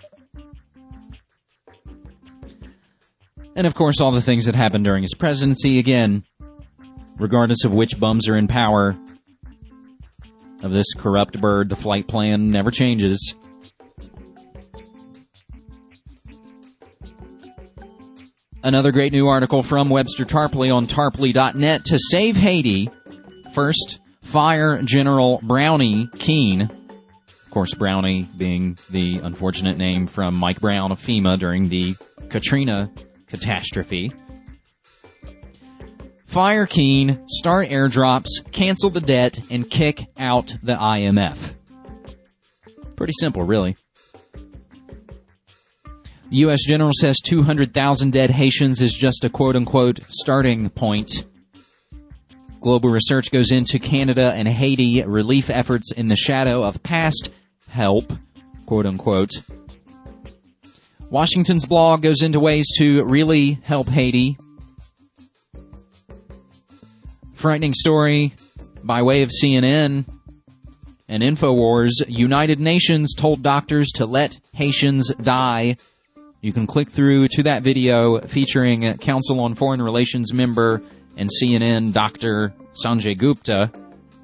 And, of course, all the things that happened during his presidency. Again, regardless of which bums are in power, of this corrupt bird, the flight plan never changes. Another great new article from Webster Tarpley on tarpley.net. To save Haiti, first, fire General Brownie Keene. Of course, Brownie being the unfortunate name from Mike Brown of FEMA during the Katrina catastrophe. Fire Keene, start airdrops, cancel the debt, and kick out the IMF. Pretty simple, really. U.S. General says 200,000 dead Haitians is just a quote-unquote starting point. Global research goes into Canada and Haiti relief efforts in the shadow of past help, quote-unquote. Washington's blog goes into ways to really help Haiti. Frightening story by way of CNN and InfoWars. United Nations told doctors to let Haitians die. You can click through to that video featuring Council on Foreign Relations member and CNN Dr. Sanjay Gupta.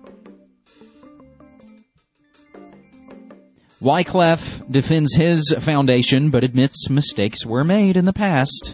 Wyclef defends his foundation but admits mistakes were made in the past.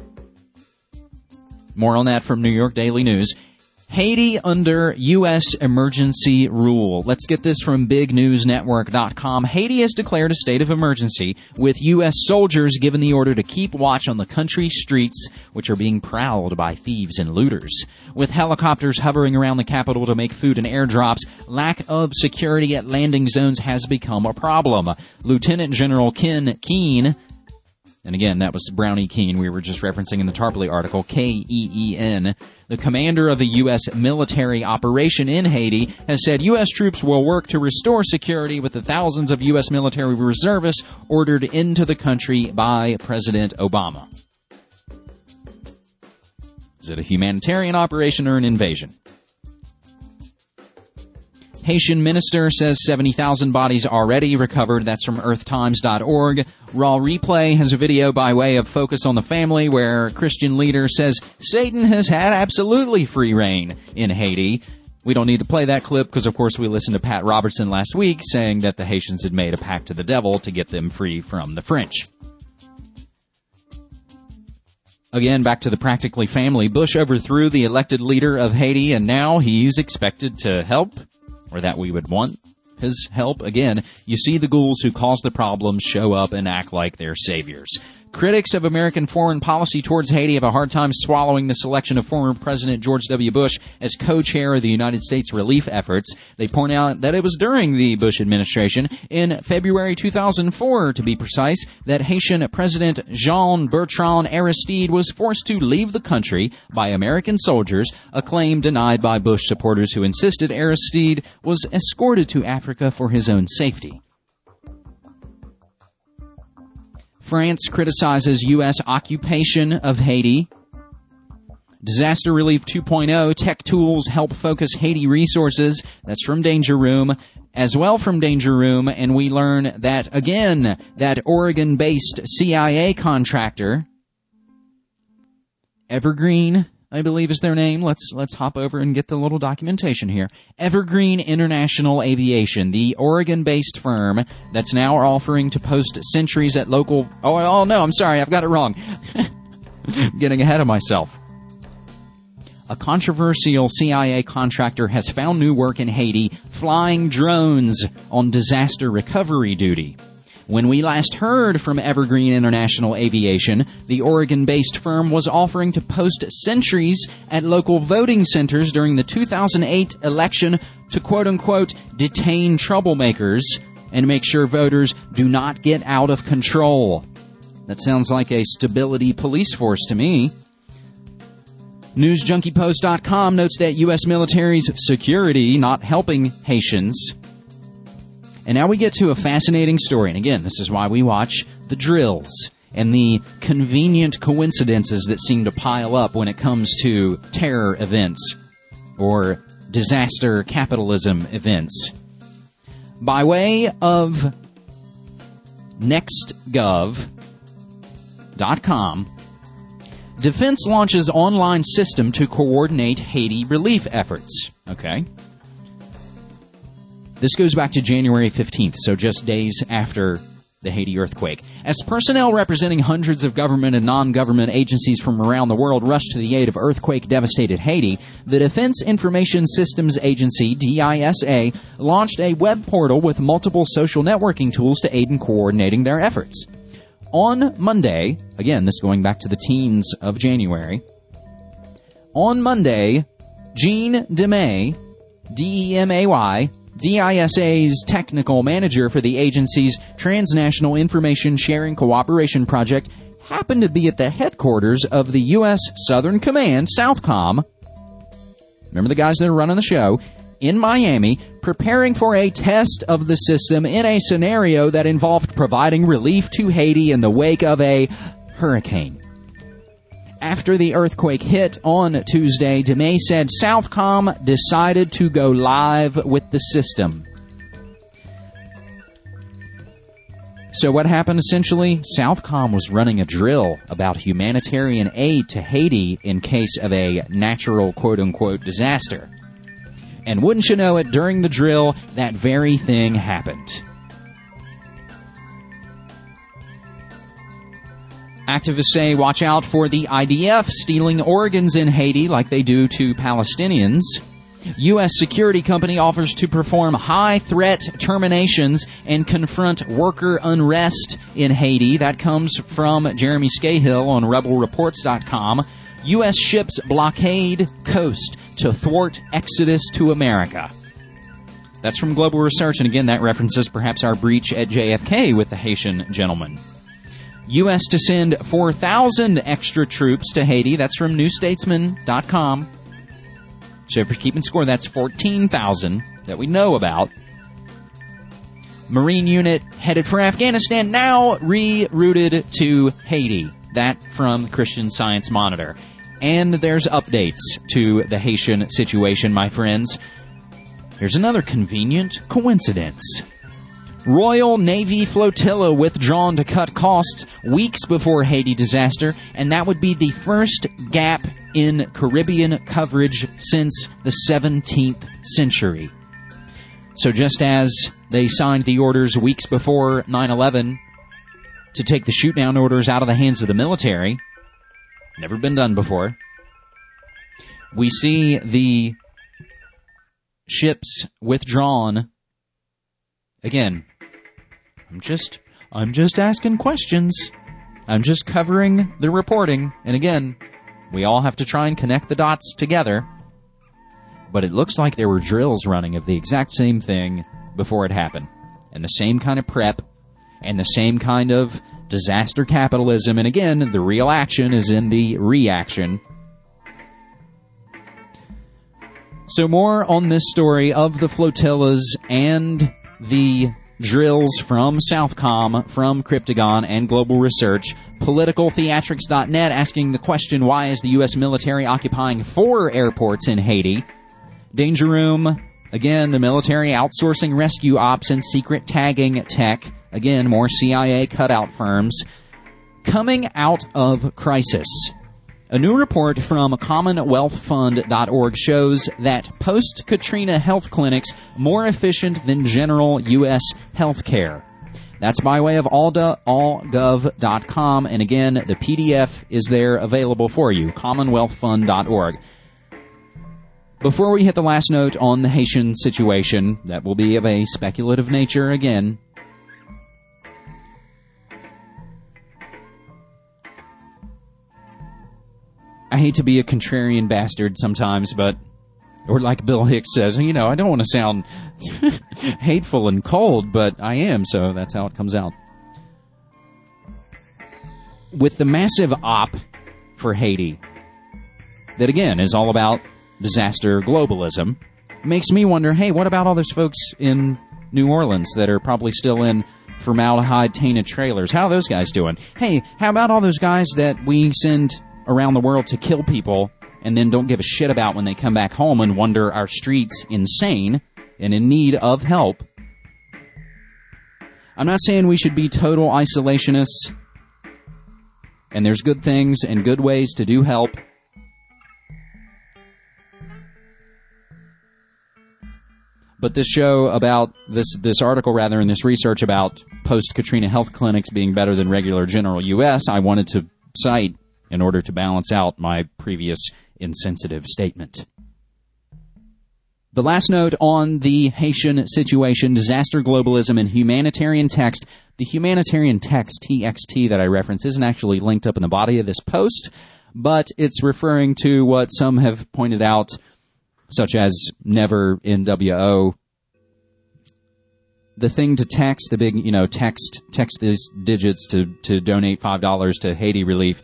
More on that from New York Daily News. Haiti under U.S. emergency rule. Let's get this from BigNewsNetwork.com. Haiti has declared a state of emergency, with U.S. soldiers given the order to keep watch on the country's streets, which are being prowled by thieves and looters. With helicopters hovering around the capital to make food and airdrops, lack of security at landing zones has become a problem. Lieutenant General Ken Keene, and again, that was Brownie Keene we were just referencing in the Tarpley article, K-E-E-N, the commander of the U.S. military operation in Haiti, has said U.S. troops will work to restore security with the thousands of U.S. military reservists ordered into the country by President Obama. Is it a humanitarian operation or an invasion? Haitian minister says 70,000 bodies already recovered. That's from earthtimes.org. Raw Replay has a video by way of Focus on the Family where a Christian leader says Satan has had absolutely free reign in Haiti. We don't need to play that clip because, of course, we listened to Pat Robertson last week saying that the Haitians had made a pact to the devil to get them free from the French. Again, back to the Practically Family. Bush overthrew the elected leader of Haiti, and now he's expected to help, or that we would want his help. Again, you see the ghouls who cause the problems show up and act like they're saviors. Critics of American foreign policy towards Haiti have a hard time swallowing the selection of former President George W. Bush as co-chair of the United States relief efforts. They point out that it was during the Bush administration, in February 2004 to be precise, that Haitian President Jean-Bertrand Aristide was forced to leave the country by American soldiers, a claim denied by Bush supporters who insisted Aristide was escorted to Africa for his own safety. France criticizes U.S. occupation of Haiti. Disaster Relief 2.0, tech tools help focus Haiti resources. That's from Danger Room. As well from Danger Room, and we learn that, again, that Oregon-based CIA contractor, Evergreen, I believe is their name. Let's hop over and get the little documentation here. Evergreen International Aviation, the Oregon-based firm that's now offering to post sentries at local... Oh, no, I'm sorry, I've got it wrong. Getting ahead of myself. A controversial CIA contractor has found new work in Haiti, flying drones on disaster recovery duty. When we last heard from Evergreen International Aviation, the Oregon-based firm was offering to post sentries at local voting centers during the 2008 election to quote-unquote detain troublemakers and make sure voters do not get out of control. That sounds like a stability police force to me. NewsJunkiePost.com notes that U.S. military's security not helping Haitians. And now we get to a fascinating story. And again, this is why we watch the drills and the convenient coincidences that seem to pile up when it comes to terror events or disaster capitalism events. By way of nextgov.com. Defense launches online system to coordinate Haiti relief efforts. Okay. This goes back to January 15th, so just days after the Haiti earthquake. As personnel representing hundreds of government and non-government agencies from around the world rushed to the aid of earthquake-devastated Haiti, the Defense Information Systems Agency, DISA, launched a web portal with multiple social networking tools to aid in coordinating their efforts. On Monday, again, this going back to the teens of January, on Monday, Jean Demay, D-E-M-A-Y, DISA's technical manager for the agency's Transnational Information Sharing Cooperation Project, happened to be at the headquarters of the U.S. Southern Command, Southcom, remember the guys that are running the show, in Miami, preparing for a test of the system in a scenario that involved providing relief to Haiti in the wake of a hurricane. After the earthquake hit on Tuesday, DeMay said Southcom decided to go live with the system. So what happened essentially? Southcom was running a drill about humanitarian aid to Haiti in case of a natural quote-unquote disaster. And wouldn't you know it, during the drill, that very thing happened. Activists say watch out for the IDF stealing organs in Haiti like they do to Palestinians. U.S. security company offers to perform high-threat terminations and confront worker unrest in Haiti. That comes from Jeremy Scahill on rebelreports.com. U.S. ships blockade coast to thwart exodus to America. That's from Global Research, and again, that references perhaps our breach at JFK with the Haitian gentleman. U.S. to send 4,000 extra troops to Haiti. That's from newstatesman.com. So if you're keeping score, that's 14,000 that we know about. Marine unit headed for Afghanistan, now rerouted to Haiti. That from Christian Science Monitor. And there's updates to the Haitian situation, my friends. Here's another convenient coincidence. Royal Navy flotilla withdrawn to cut costs weeks before Haiti disaster, and that would be the first gap in Caribbean coverage since the 17th century. So just as they signed the orders weeks before 9/11 to take the shoot-down orders out of the hands of the military, never been done before, we see the ships withdrawn. Again, I'm just asking questions. I'm just covering the reporting. And again, we all have to try and connect the dots together. But it looks like there were drills running of the exact same thing before it happened. And the same kind of prep and the same kind of disaster capitalism. And again, the real action is in the reaction. So more on this story of the flotillas and the drills from Southcom, from Cryptagon, and Global Research. PoliticalTheatrics.net asking the question, why is the U.S. military occupying 4 airports in Haiti? Danger Room, again, the military outsourcing rescue ops and secret tagging tech. Again, more CIA cutout firms. Coming out of crisis. A new report from CommonwealthFund.org shows that post-Katrina health clinics more efficient than general U.S. health care. That's by way of allgov.com, and again, the PDF is there available for you, CommonwealthFund.org. Before we hit the last note on the Haitian situation, that will be of a speculative nature again, I hate to be a contrarian bastard sometimes, but, or like Bill Hicks says, I don't want to sound hateful and cold, but I am, so that's how it comes out. With the massive op for Haiti, that again is all about disaster globalism, makes me wonder, hey, what about all those folks in New Orleans that are probably still in formaldehyde-tainted trailers? How are those guys doing? Hey, how about all those guys that we send around the world to kill people and then don't give a shit about when they come back home and wander our streets insane and in need of help? I'm not saying we should be total isolationists, and there's good things and good ways to do help. But this show about, this article rather, and this research about post-Katrina health clinics being better than regular general U.S., I wanted to cite in order to balance out my previous insensitive statement. The last note on the Haitian situation, disaster, globalism, and humanitarian text. The humanitarian text, TXT, that I reference isn't actually linked up in the body of this post, but it's referring to what some have pointed out, such as Never NWO. The thing to text, the big, text these digits to donate $5 to Haiti relief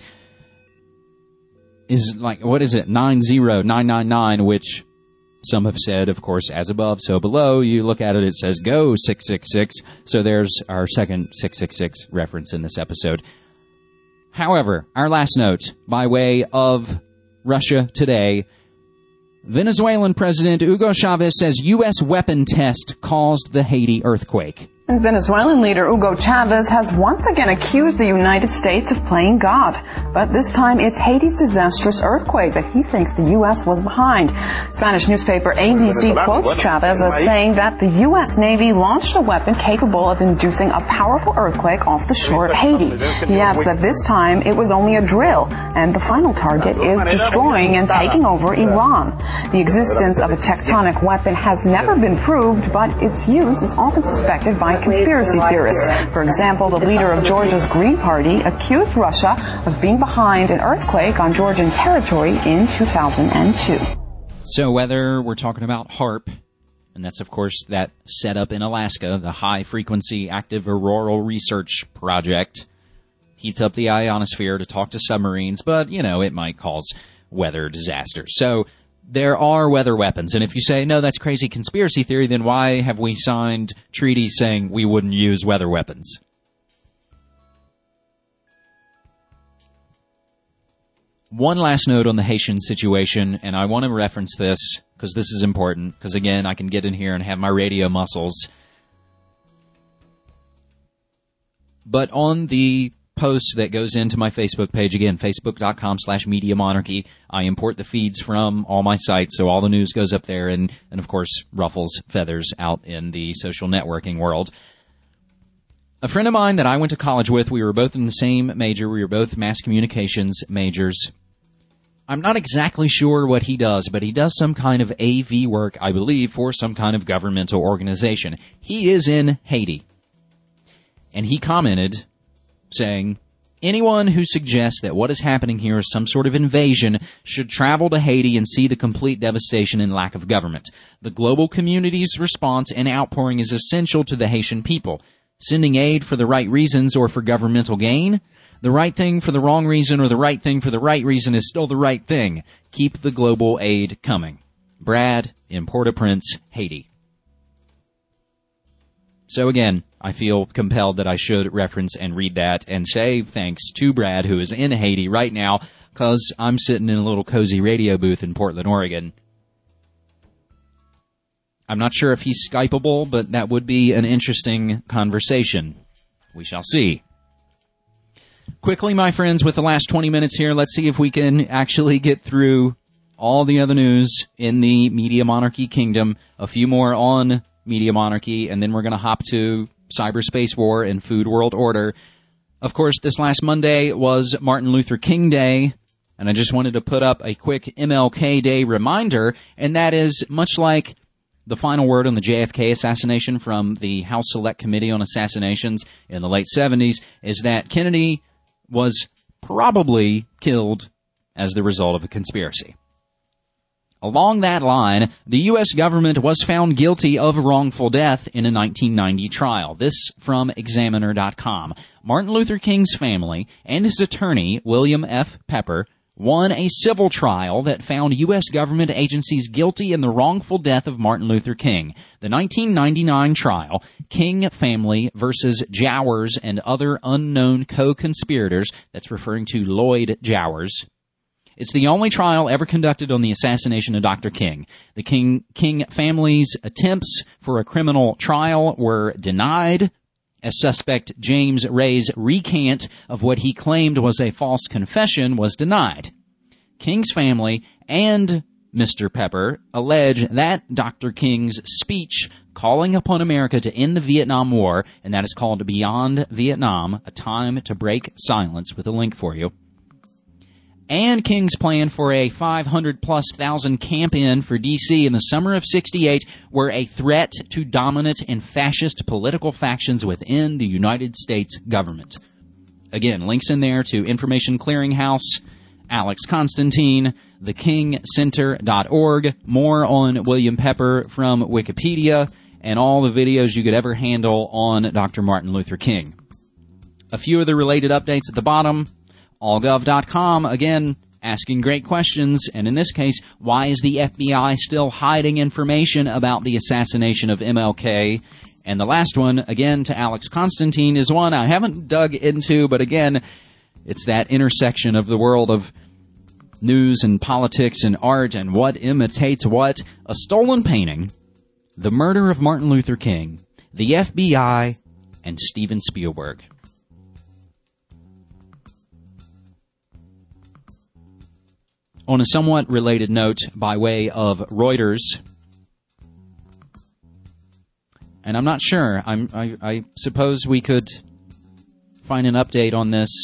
is like, what is it, 90999, which some have said, of course, as above, so below. You look at it, it says go 666. So there's our second 666 reference in this episode. However, our last note, by way of Russia Today, Venezuelan President Hugo Chavez says U.S. weapon test caused the Haiti earthquake.
And Venezuelan leader Hugo Chavez has once again accused the United States of playing God. But this time it's Haiti's disastrous earthquake that he thinks the U.S. was behind. Spanish newspaper ABC quotes Chavez as saying that the U.S. Navy launched a weapon capable of inducing a powerful earthquake off the shore of Haiti. He adds that this time it was only a drill, and the final target is destroying and taking over Iran. The existence of a tectonic weapon has never been proved, but its use is often suspected by conspiracy theorists. For example, the leader of Georgia's Green Party accused Russia of being behind an earthquake on Georgian territory in 2002.
So whether we're talking about HAARP, and that's, of course, that setup in Alaska, the High-Frequency Active Auroral Research Project, heats up the ionosphere to talk to submarines, but, it might cause weather disasters. So there are weather weapons, and if you say, no, that's crazy conspiracy theory, then why have we signed treaties saying we wouldn't use weather weapons? One last note on the Haitian situation, and I want to reference this because this is important, because again, I can get in here and have my radio muscles. But on the post that goes into my Facebook page, again, facebook.com/Media Monarchy. I import the feeds from all my sites, so all the news goes up there and of course, ruffles feathers out in the social networking world. A friend of mine that I went to college with, we were both in the same major, we were both mass communications majors. I'm not exactly sure what he does, but he does some kind of AV work, I believe, for some kind of governmental organization. He is in Haiti. And he commented saying, anyone who suggests that what is happening here is some sort of invasion should travel to Haiti and see the complete devastation and lack of government. The global community's response and outpouring is essential to the Haitian people. Sending aid for the right reasons or for governmental gain? The right thing for the wrong reason or the right thing for the right reason is still the right thing. Keep the global aid coming. Brad in Port-au-Prince, Haiti. So again, I feel compelled that I should reference and read that and say thanks to Brad, who is in Haiti right now, because I'm sitting in a little cozy radio booth in Portland, Oregon. I'm not sure if he's Skypeable, but that would be an interesting conversation. We shall see. Quickly, my friends, with the last 20 minutes here, let's see if we can actually get through all the other news in the Media Monarchy Kingdom. A few more on Media Monarchy, and then we're going to hop to Cyberspace War and Food World Order. Of course, this last Monday was Martin Luther King Day, and I just wanted to put up a quick MLK Day reminder, and that is much like the final word on the JFK assassination from the House Select Committee on Assassinations in the late 70s, is that Kennedy was probably killed as the result of a conspiracy. Along that line, the U.S. government was found guilty of wrongful death in a 1990 trial. This from Examiner.com. Martin Luther King's family and his attorney, William F. Pepper, won a civil trial that found U.S. government agencies guilty in the wrongful death of Martin Luther King. The 1999 trial, King Family versus Jowers and other unknown co-conspirators, that's referring to Lloyd Jowers. It's the only trial ever conducted on the assassination of Dr. King. The King family's attempts for a criminal trial were denied, as suspect James Ray's recant of what he claimed was a false confession was denied. King's family and Mr. Pepper allege that Dr. King's speech calling upon America to end the Vietnam War, and that is called Beyond Vietnam, A Time to Break Silence, with a link for you, and King's plan for a 500,000+ camp-in for D.C. in the summer of '68 were a threat to dominant and fascist political factions within the United States government. Again, links in there to Information Clearinghouse, Alex Constantine, thekingcenter.org, more on William Pepper from Wikipedia, and all the videos you could ever handle on Dr. Martin Luther King. A few of the related updates at the bottom. Allgov.com, again, asking great questions, and in this case, why is the FBI still hiding information about the assassination of MLK? And the last one, again, to Alex Constantine, is one I haven't dug into, but again, it's that intersection of the world of news and politics and art and what imitates what. A stolen painting, the murder of Martin Luther King, the FBI, and Steven Spielberg. On a somewhat related note, by way of Reuters, and I'm not sure, I suppose we could find an update on this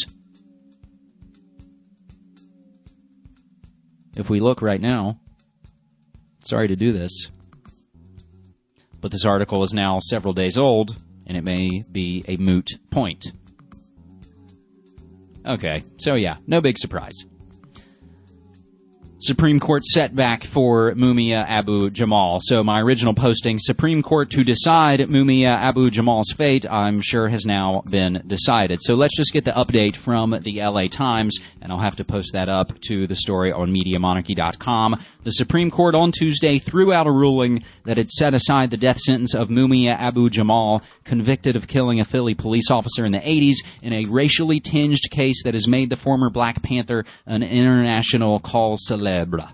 if we look right now. Sorry to do this, but this article is now several days old, and it may be a moot point. Okay, so yeah, no big surprise. Supreme Court setback for Mumia Abu-Jamal. So my original posting, Supreme Court to decide Mumia Abu-Jamal's fate, I'm sure has now been decided. So let's just get the update from the LA Times, and I'll have to post that up to the story on MediaMonarchy.com. The Supreme Court on Tuesday threw out a ruling that had set aside the death sentence of Mumia Abu-Jamal, convicted of killing a Philly police officer in the 80s in a racially tinged case that has made the former Black Panther an international cause célèbre.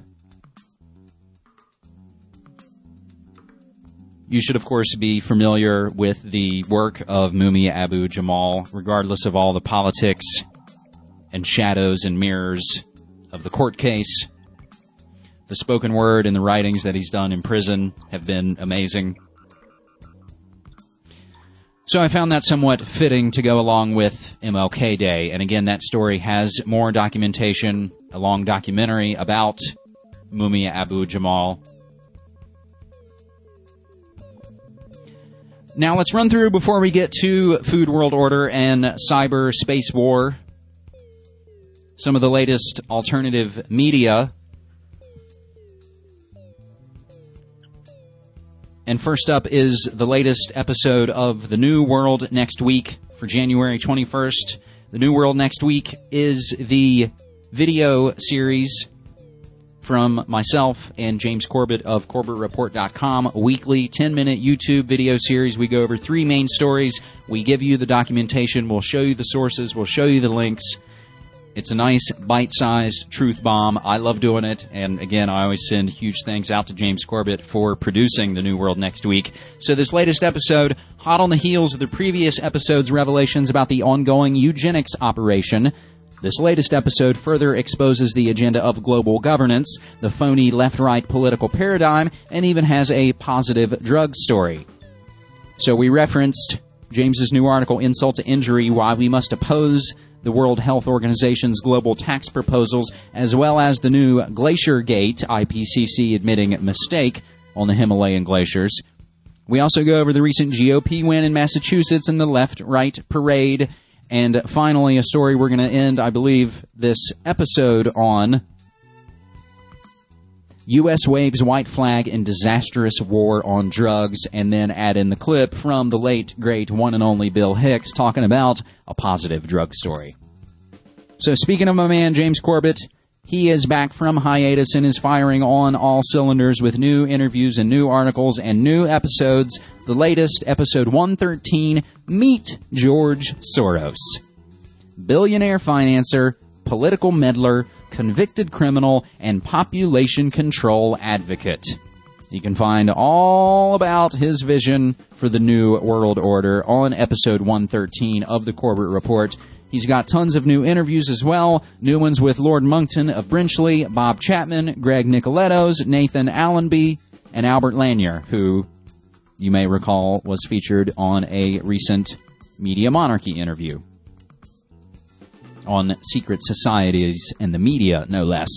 You should, of course, be familiar with the work of Mumia Abu-Jamal, regardless of all the politics and shadows and mirrors of the court case. The spoken word and the writings that he's done in prison have been amazing. So I found that somewhat fitting to go along with MLK Day. And again, that story has more documentation, a long documentary about Mumia Abu-Jamal. Now let's run through, before we get to Food World Order and Cyber Space War, some of the latest alternative media. And first up is the latest episode of The New World Next Week for January 21st. The New World Next Week is the video series from myself and James Corbett of CorbettReport.com, a weekly 10-minute YouTube video series. We go over three main stories. We give you the documentation. We'll show you the sources. We'll show you the links. It's a nice, bite-sized truth bomb. I love doing it. And again, I always send huge thanks out to James Corbett for producing The New World Next Week. So this latest episode, hot on the heels of the previous episode's revelations about the ongoing eugenics operation, this latest episode further exposes the agenda of global governance, the phony left-right political paradigm, and even has a positive drug story. So we referenced James's new article, Insult to Injury, Why We Must Oppose the World Health Organization's global tax proposals, as well as the new Glacier Gate, IPCC admitting mistake on the Himalayan glaciers. We also go over the recent GOP win in Massachusetts and the left-right parade. And finally, a story we're going to end, I believe, this episode on: U.S. waves white flag in disastrous war on drugs, and then add in the clip from the late, great, one and only Bill Hicks talking about a positive drug story. So speaking of my man, James Corbett, he is back from hiatus and is firing on all cylinders with new interviews and new articles and new episodes. The latest, episode 113, Meet George Soros. Billionaire financer, political meddler, convicted criminal, and population control advocate. You can find all about his vision for the New World Order on episode 113 of the Corbett Report. He's got tons of new interviews as well. New ones with Lord Monkton of Brinchley, Bob Chapman, Greg Nicolettos, Nathan Allenby, and Albert Lanier, who you may recall was featured on a recent Media Monarchy interview on secret societies and the media, no less.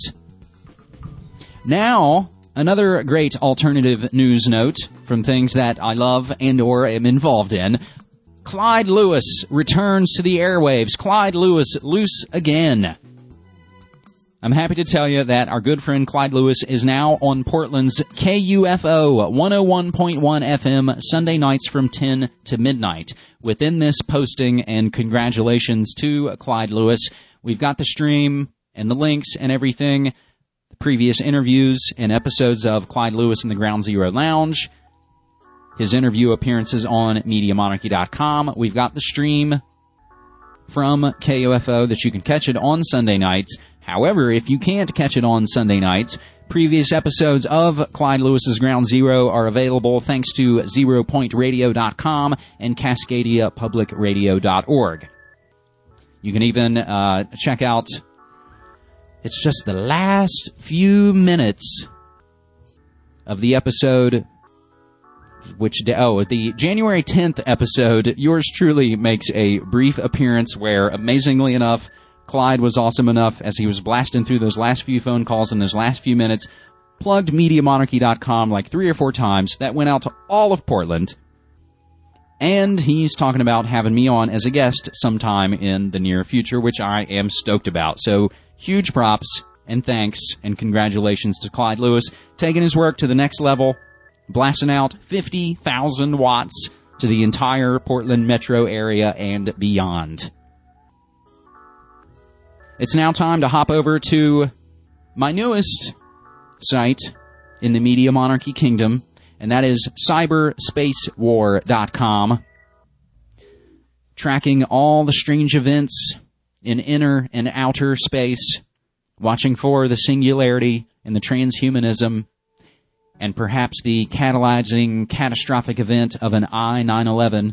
Now, another great alternative news note from things that I love and or am involved in. Clyde Lewis returns to the airwaves. Clyde Lewis, loose again. I'm happy to tell you that our good friend Clyde Lewis is now on Portland's KUFO 101.1 FM Sunday nights from 10 to midnight. Within this posting, and congratulations to Clyde Lewis, we've got the stream and the links and everything, the previous interviews and episodes of Clyde Lewis in the Ground Zero Lounge, his interview appearances on MediaMonarchy.com. We've got the stream from KUFO that you can catch it on Sunday nights. However, if you can't catch it on Sunday nights, previous episodes of Clyde Lewis's Ground Zero are available thanks to ZeroPointRadio.com and CascadiaPublicRadio.org. You can even check out, it's just the last few minutes of the episode, the January 10th episode, yours truly makes a brief appearance where, amazingly enough, Clyde was awesome enough, as he was blasting through those last few phone calls in those last few minutes, plugged MediaMonarchy.com like 3 or 4 times. That went out to all of Portland. And he's talking about having me on as a guest sometime in the near future, which I am stoked about. So, huge props and thanks and congratulations to Clyde Lewis, taking his work to the next level, blasting out 50,000 watts to the entire Portland metro area and beyond. It's now time to hop over to my newest site in the Media Monarchy Kingdom, and that is cyberspacewar.com. Tracking all the strange events in inner and outer space, watching for the singularity and the transhumanism, and perhaps the catalyzing catastrophic event of an I-9/11.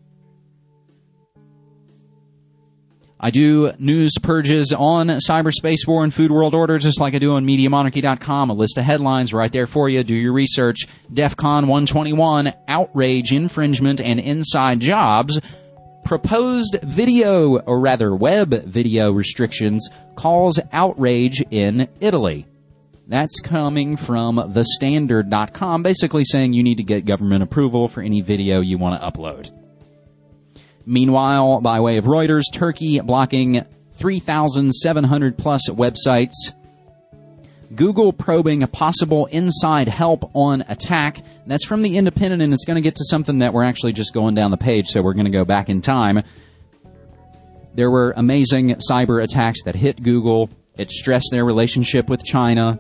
I do news purges on cyberspace war and food world order, just like I do on MediaMonarchy.com. A list of headlines right there for you. Do your research. DEFCON 121, outrage, infringement, and inside jobs. Proposed web video restrictions cause outrage in Italy. That's coming from thestandard.com, basically saying you need to get government approval for any video you want to upload. Meanwhile, by way of Reuters, Turkey blocking 3,700 plus websites. Google probing possible inside help on attack. That's from The Independent, and it's going to get to something that we're actually just going down the page, so we're going to go back in time. There were amazing cyber attacks that hit Google. It stressed their relationship with China.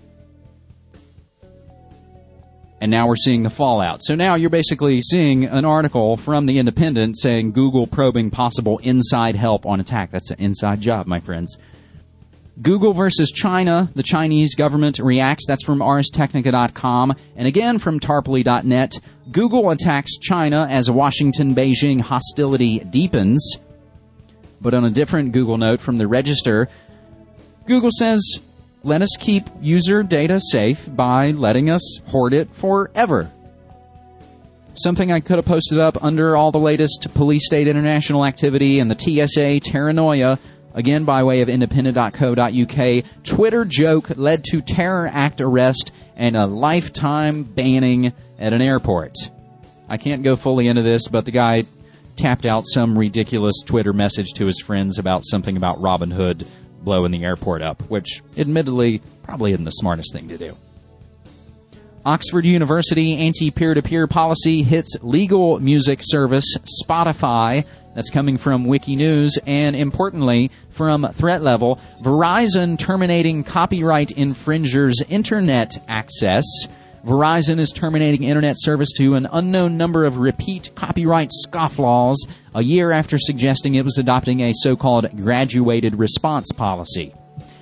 And now we're seeing the fallout. So now you're basically seeing an article from The Independent saying Google probing possible inside help on attack. That's an inside job, my friends. Google versus China. The Chinese government reacts. That's from ArsTechnica.com. And again from Tarpley.net. Google attacks China as Washington-Beijing hostility deepens. But on a different Google note from the Register, Google says, let us keep user data safe by letting us hoard it forever. Something I could have posted up under all the latest police state international activity and the TSA paranoia, again by way of independent.co.uk. Twitter joke led to terror act arrest and a lifetime banning at an airport. I can't go fully into this, but the guy tapped out some ridiculous Twitter message to his friends about something about Robin Hood blowing the airport up, which admittedly probably isn't the smartest thing to do. Oxford University anti-peer-to-peer policy hits legal music service Spotify. That's coming from Wikinews. And importantly, from Threat Level, Verizon terminating copyright infringers' internet access. Verizon is terminating internet service to an unknown number of repeat copyright scofflaws a year after suggesting it was adopting a so-called graduated response policy.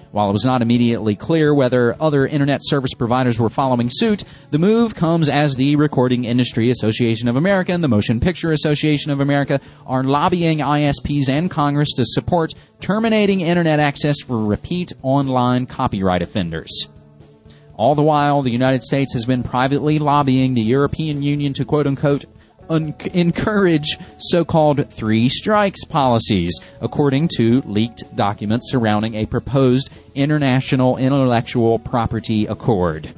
While it was not immediately clear whether other internet service providers were following suit, the move comes as the Recording Industry Association of America and the Motion Picture Association of America are lobbying ISPs and Congress to support terminating internet access for repeat online copyright offenders. All the while, the United States has been privately lobbying the European Union to quote-unquote encourage so-called three strikes policies, according to leaked documents surrounding a proposed international intellectual property accord.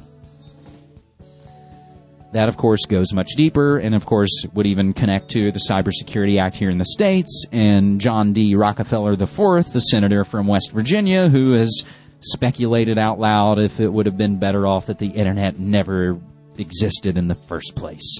That, of course, goes much deeper and, of course, would even connect to the Cybersecurity Act here in the States and John D. Rockefeller IV, the senator from West Virginia, who has speculated out loud if it would have been better off that the internet never existed in the first place.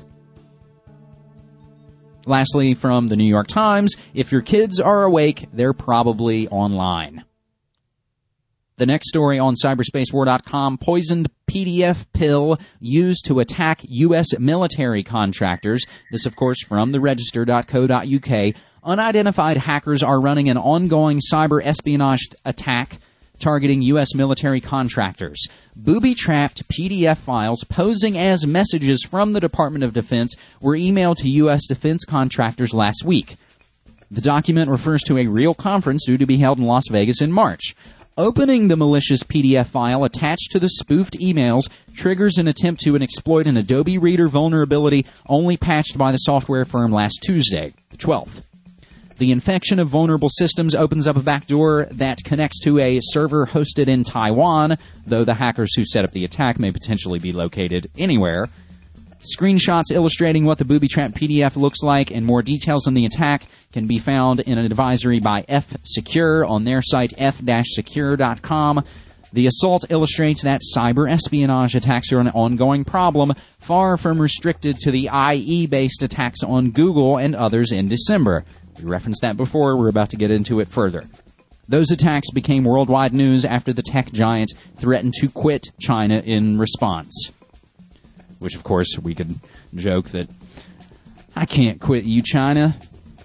Lastly, from the New York Times, if your kids are awake, they're probably online. The next story on cyberspacewar.com, poisoned PDF pill used to attack U.S. military contractors. This, of course, from theregister.co.uk. Unidentified hackers are running an ongoing cyber espionage attack targeting U.S. military contractors. Booby-trapped PDF files posing as messages from the Department of Defense were emailed to U.S. defense contractors last week. The document refers to a real conference due to be held in Las Vegas in March. Opening the malicious PDF file attached to the spoofed emails triggers an attempt to exploit an Adobe Reader vulnerability only patched by the software firm last Tuesday, the 12th. The infection of vulnerable systems opens up a backdoor that connects to a server hosted in Taiwan, though the hackers who set up the attack may potentially be located anywhere. Screenshots illustrating what the booby-trapped PDF looks like and more details on the attack can be found in an advisory by F-Secure on their site f-secure.com. The assault illustrates that cyber espionage attacks are an ongoing problem, far from restricted to the IE-based attacks on Google and others in December. We referenced that before. We're about to get into it further. Those attacks became worldwide news after the tech giant threatened to quit China in response. Which, of course, we could joke that, I can't quit you, China.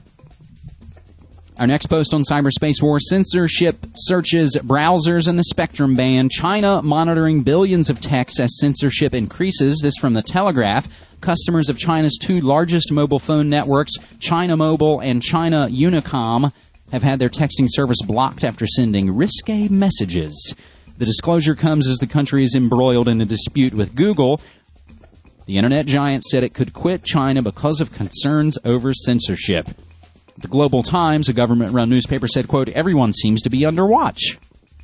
Our next post on Cyberspace War, censorship searches browsers and the spectrum ban. China monitoring billions of texts as censorship increases. This from The Telegraph. Customers of China's two largest mobile phone networks, China Mobile and China Unicom, have had their texting service blocked after sending risque messages. The disclosure comes as the country is embroiled in a dispute with Google. The internet giant said it could quit China because of concerns over censorship. The Global Times, a government-run newspaper, said, quote, everyone seems to be under watch.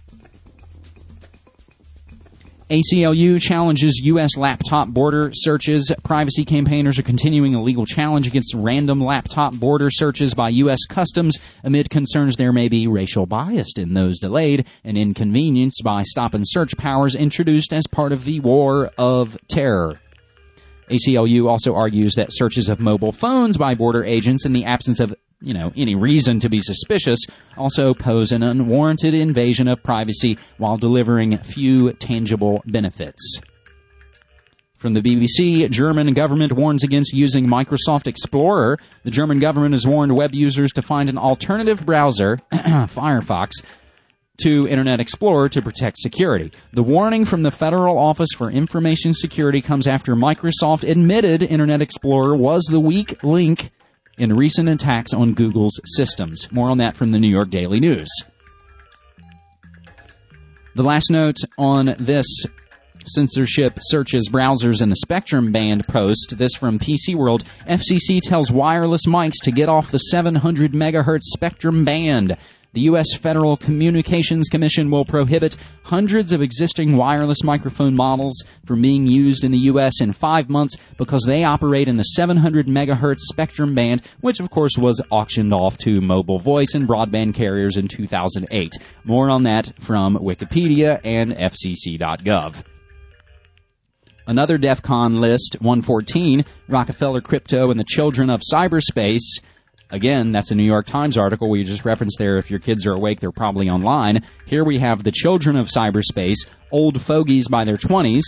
ACLU challenges U.S. laptop border searches. Privacy campaigners are continuing a legal challenge against random laptop border searches by U.S. Customs amid concerns there may be racial bias in those delayed and inconvenienced by stop-and-search powers introduced as part of the war of terror. ACLU also argues that searches of mobile phones by border agents in the absence of any reason to be suspicious also pose an unwarranted invasion of privacy while delivering few tangible benefits. From the BBC, German government warns against using Microsoft Explorer. The German government has warned web users to find an alternative browser, Firefox, to Internet Explorer to protect security. The warning from the Federal Office for Information Security comes after Microsoft admitted Internet Explorer was the weak link in recent attacks on Google's systems. More on that from the New York Daily News. The last note on this censorship searches browsers and the spectrum band post, this from PC World. FCC tells wireless mics to get off the 700 megahertz spectrum band. The U.S. Federal Communications Commission will prohibit hundreds of existing wireless microphone models from being used in the U.S. in 5 months because they operate in the 700 megahertz spectrum band, which of course was auctioned off to mobile voice and broadband carriers in 2008. More on that from Wikipedia and FCC.gov. Another DEF CON list, 114, Rockefeller Crypto and the Children of Cyberspace. Again, that's a New York Times article we just referenced there. If your kids are awake, they're probably online. Here we have the children of cyberspace, old fogies by their 20s.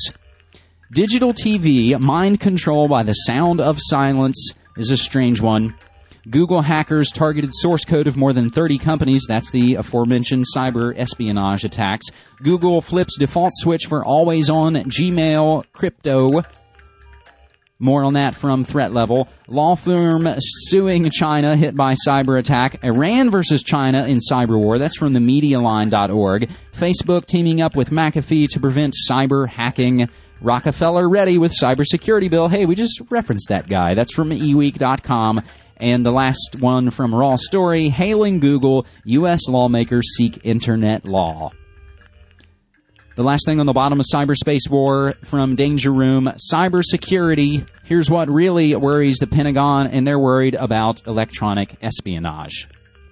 Digital TV, mind control by the sound of silence is a strange one. Google hackers targeted source code of more than 30 companies. That's the aforementioned cyber espionage attacks. Google flips default switch for always-on Gmail crypto. More on that from Threat Level. Law firm suing China hit by cyber attack. Iran versus China in cyber war. That's from the MediaLine.org. Facebook teaming up with McAfee to prevent cyber hacking. Rockefeller ready with cybersecurity bill. Hey, we just referenced that guy. That's from eweek.com. And the last one from Raw Story. Hailing Google. U.S. lawmakers seek internet law. The last thing on the bottom of Cyberspace War from Danger Room, cybersecurity. Here's what really worries the Pentagon, and they're worried about electronic espionage.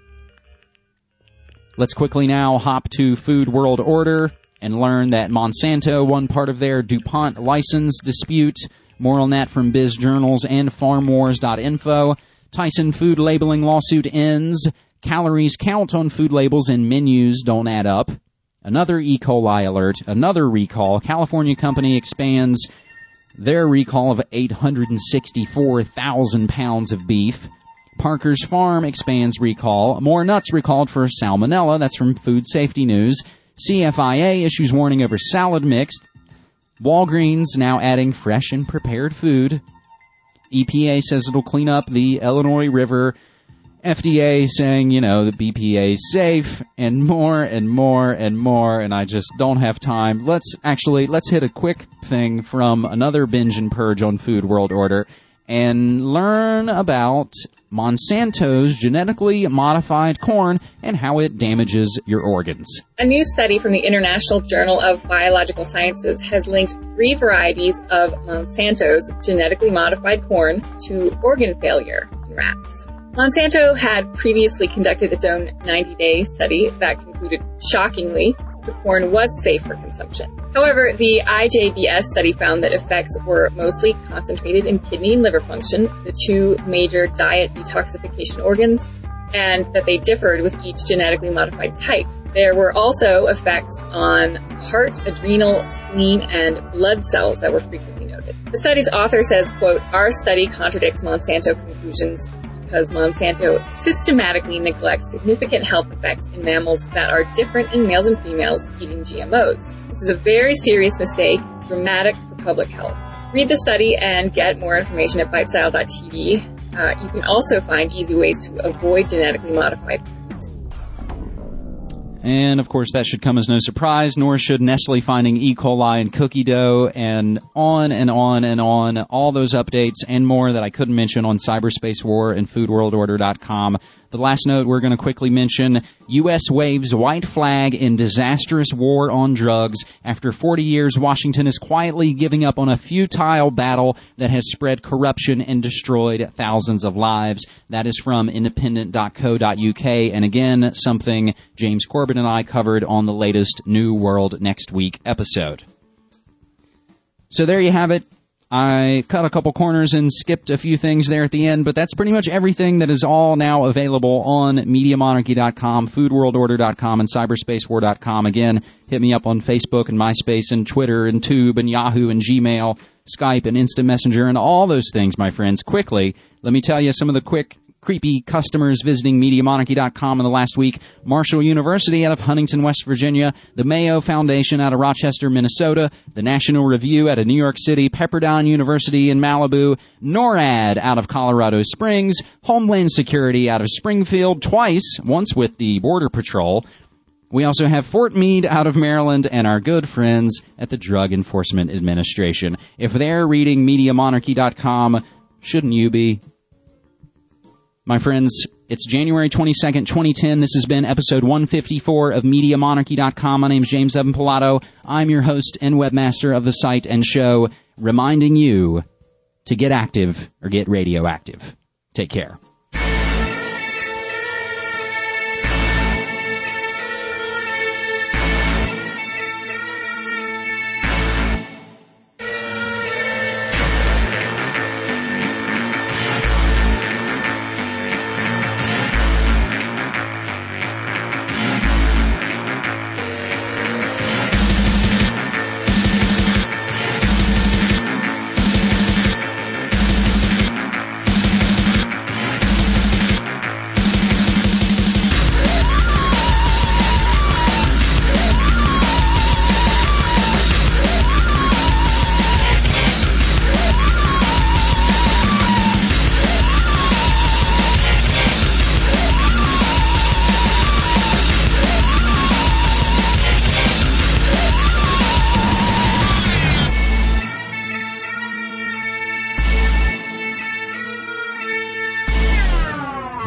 Let's quickly now hop to Food World Order and learn that Monsanto won part of their DuPont license dispute. More on that from BizJournals and FarmWars.info. Tyson food labeling lawsuit ends. Calories count on food labels and menus don't add up. Another E. coli alert, another recall. California company expands their recall of 864,000 pounds of beef. Parker's Farm expands recall. More nuts recalled for salmonella. That's from Food Safety News. CFIA issues warning over salad mix. Walgreens now adding fresh and prepared food. EPA says it'll clean up the Illinois River. FDA saying, the BPA is safe, and more and more and more, and I just don't have time. Let's hit a quick thing from another binge and purge on Food World Order and learn about Monsanto's genetically modified corn and how it damages your organs.
A new study from the International Journal of Biological Sciences has linked 3 varieties of Monsanto's genetically modified corn to organ failure in rats. Monsanto had previously conducted its own 90-day study that concluded, shockingly, the corn was safe for consumption. However, the IJBS study found that effects were mostly concentrated in kidney and liver function, the 2 major diet detoxification organs, and that they differed with each genetically modified type. There were also effects on heart, adrenal, spleen, and blood cells that were frequently noted. The study's author says, quote, "Our study contradicts Monsanto conclusions because Monsanto systematically neglects significant health effects in mammals that are different in males and females eating GMOs. This is a very serious mistake, dramatic for public health." Read the study and get more information at bitestyle.tv. You can also find easy ways to avoid genetically modified foods.
And, of course, that should come as no surprise, nor should Nestle finding E. coli in cookie dough, and on and on and on. All those updates and more that I couldn't mention on Cyberspace War and FoodWorldOrder.com. The last note we're going to quickly mention, U.S. waves white flag in disastrous war on drugs. After 40 years, Washington is quietly giving up on a futile battle that has spread corruption and destroyed thousands of lives. That is from independent.co.uk, and again, something James Corbett and I covered on the latest New World Next Week episode. So there you have it. I cut a couple corners and skipped a few things there at the end, but that's pretty much everything that is all now available on MediaMonarchy.com, FoodWorldOrder.com, and CyberspaceWar.com. Again, hit me up on Facebook and MySpace and Twitter and Tube and Yahoo and Gmail, Skype and Instant Messenger and all those things, my friends. Quickly, let me tell you some of the quick creepy customers visiting MediaMonarchy.com in the last week. Marshall University out of Huntington, West Virginia, the Mayo Foundation out of Rochester, Minnesota, the National Review out of New York City, Pepperdine University in Malibu, NORAD out of Colorado Springs, Homeland Security out of Springfield twice, once with the Border Patrol. We also have Fort Meade out of Maryland and our good friends at the Drug Enforcement Administration. If they're reading MediaMonarchy.com, shouldn't you be? My friends, it's January 22nd, 2010. This has been episode 154 of MediaMonarchy.com. My name is James Evan Pilato. I'm your host and webmaster of the site and show, reminding you to get active or get radioactive. Take care.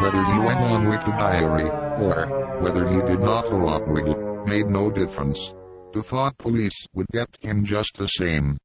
Whether you went on with the diary, or whether you did not go on with it, made no difference. The thought police would get him just the same.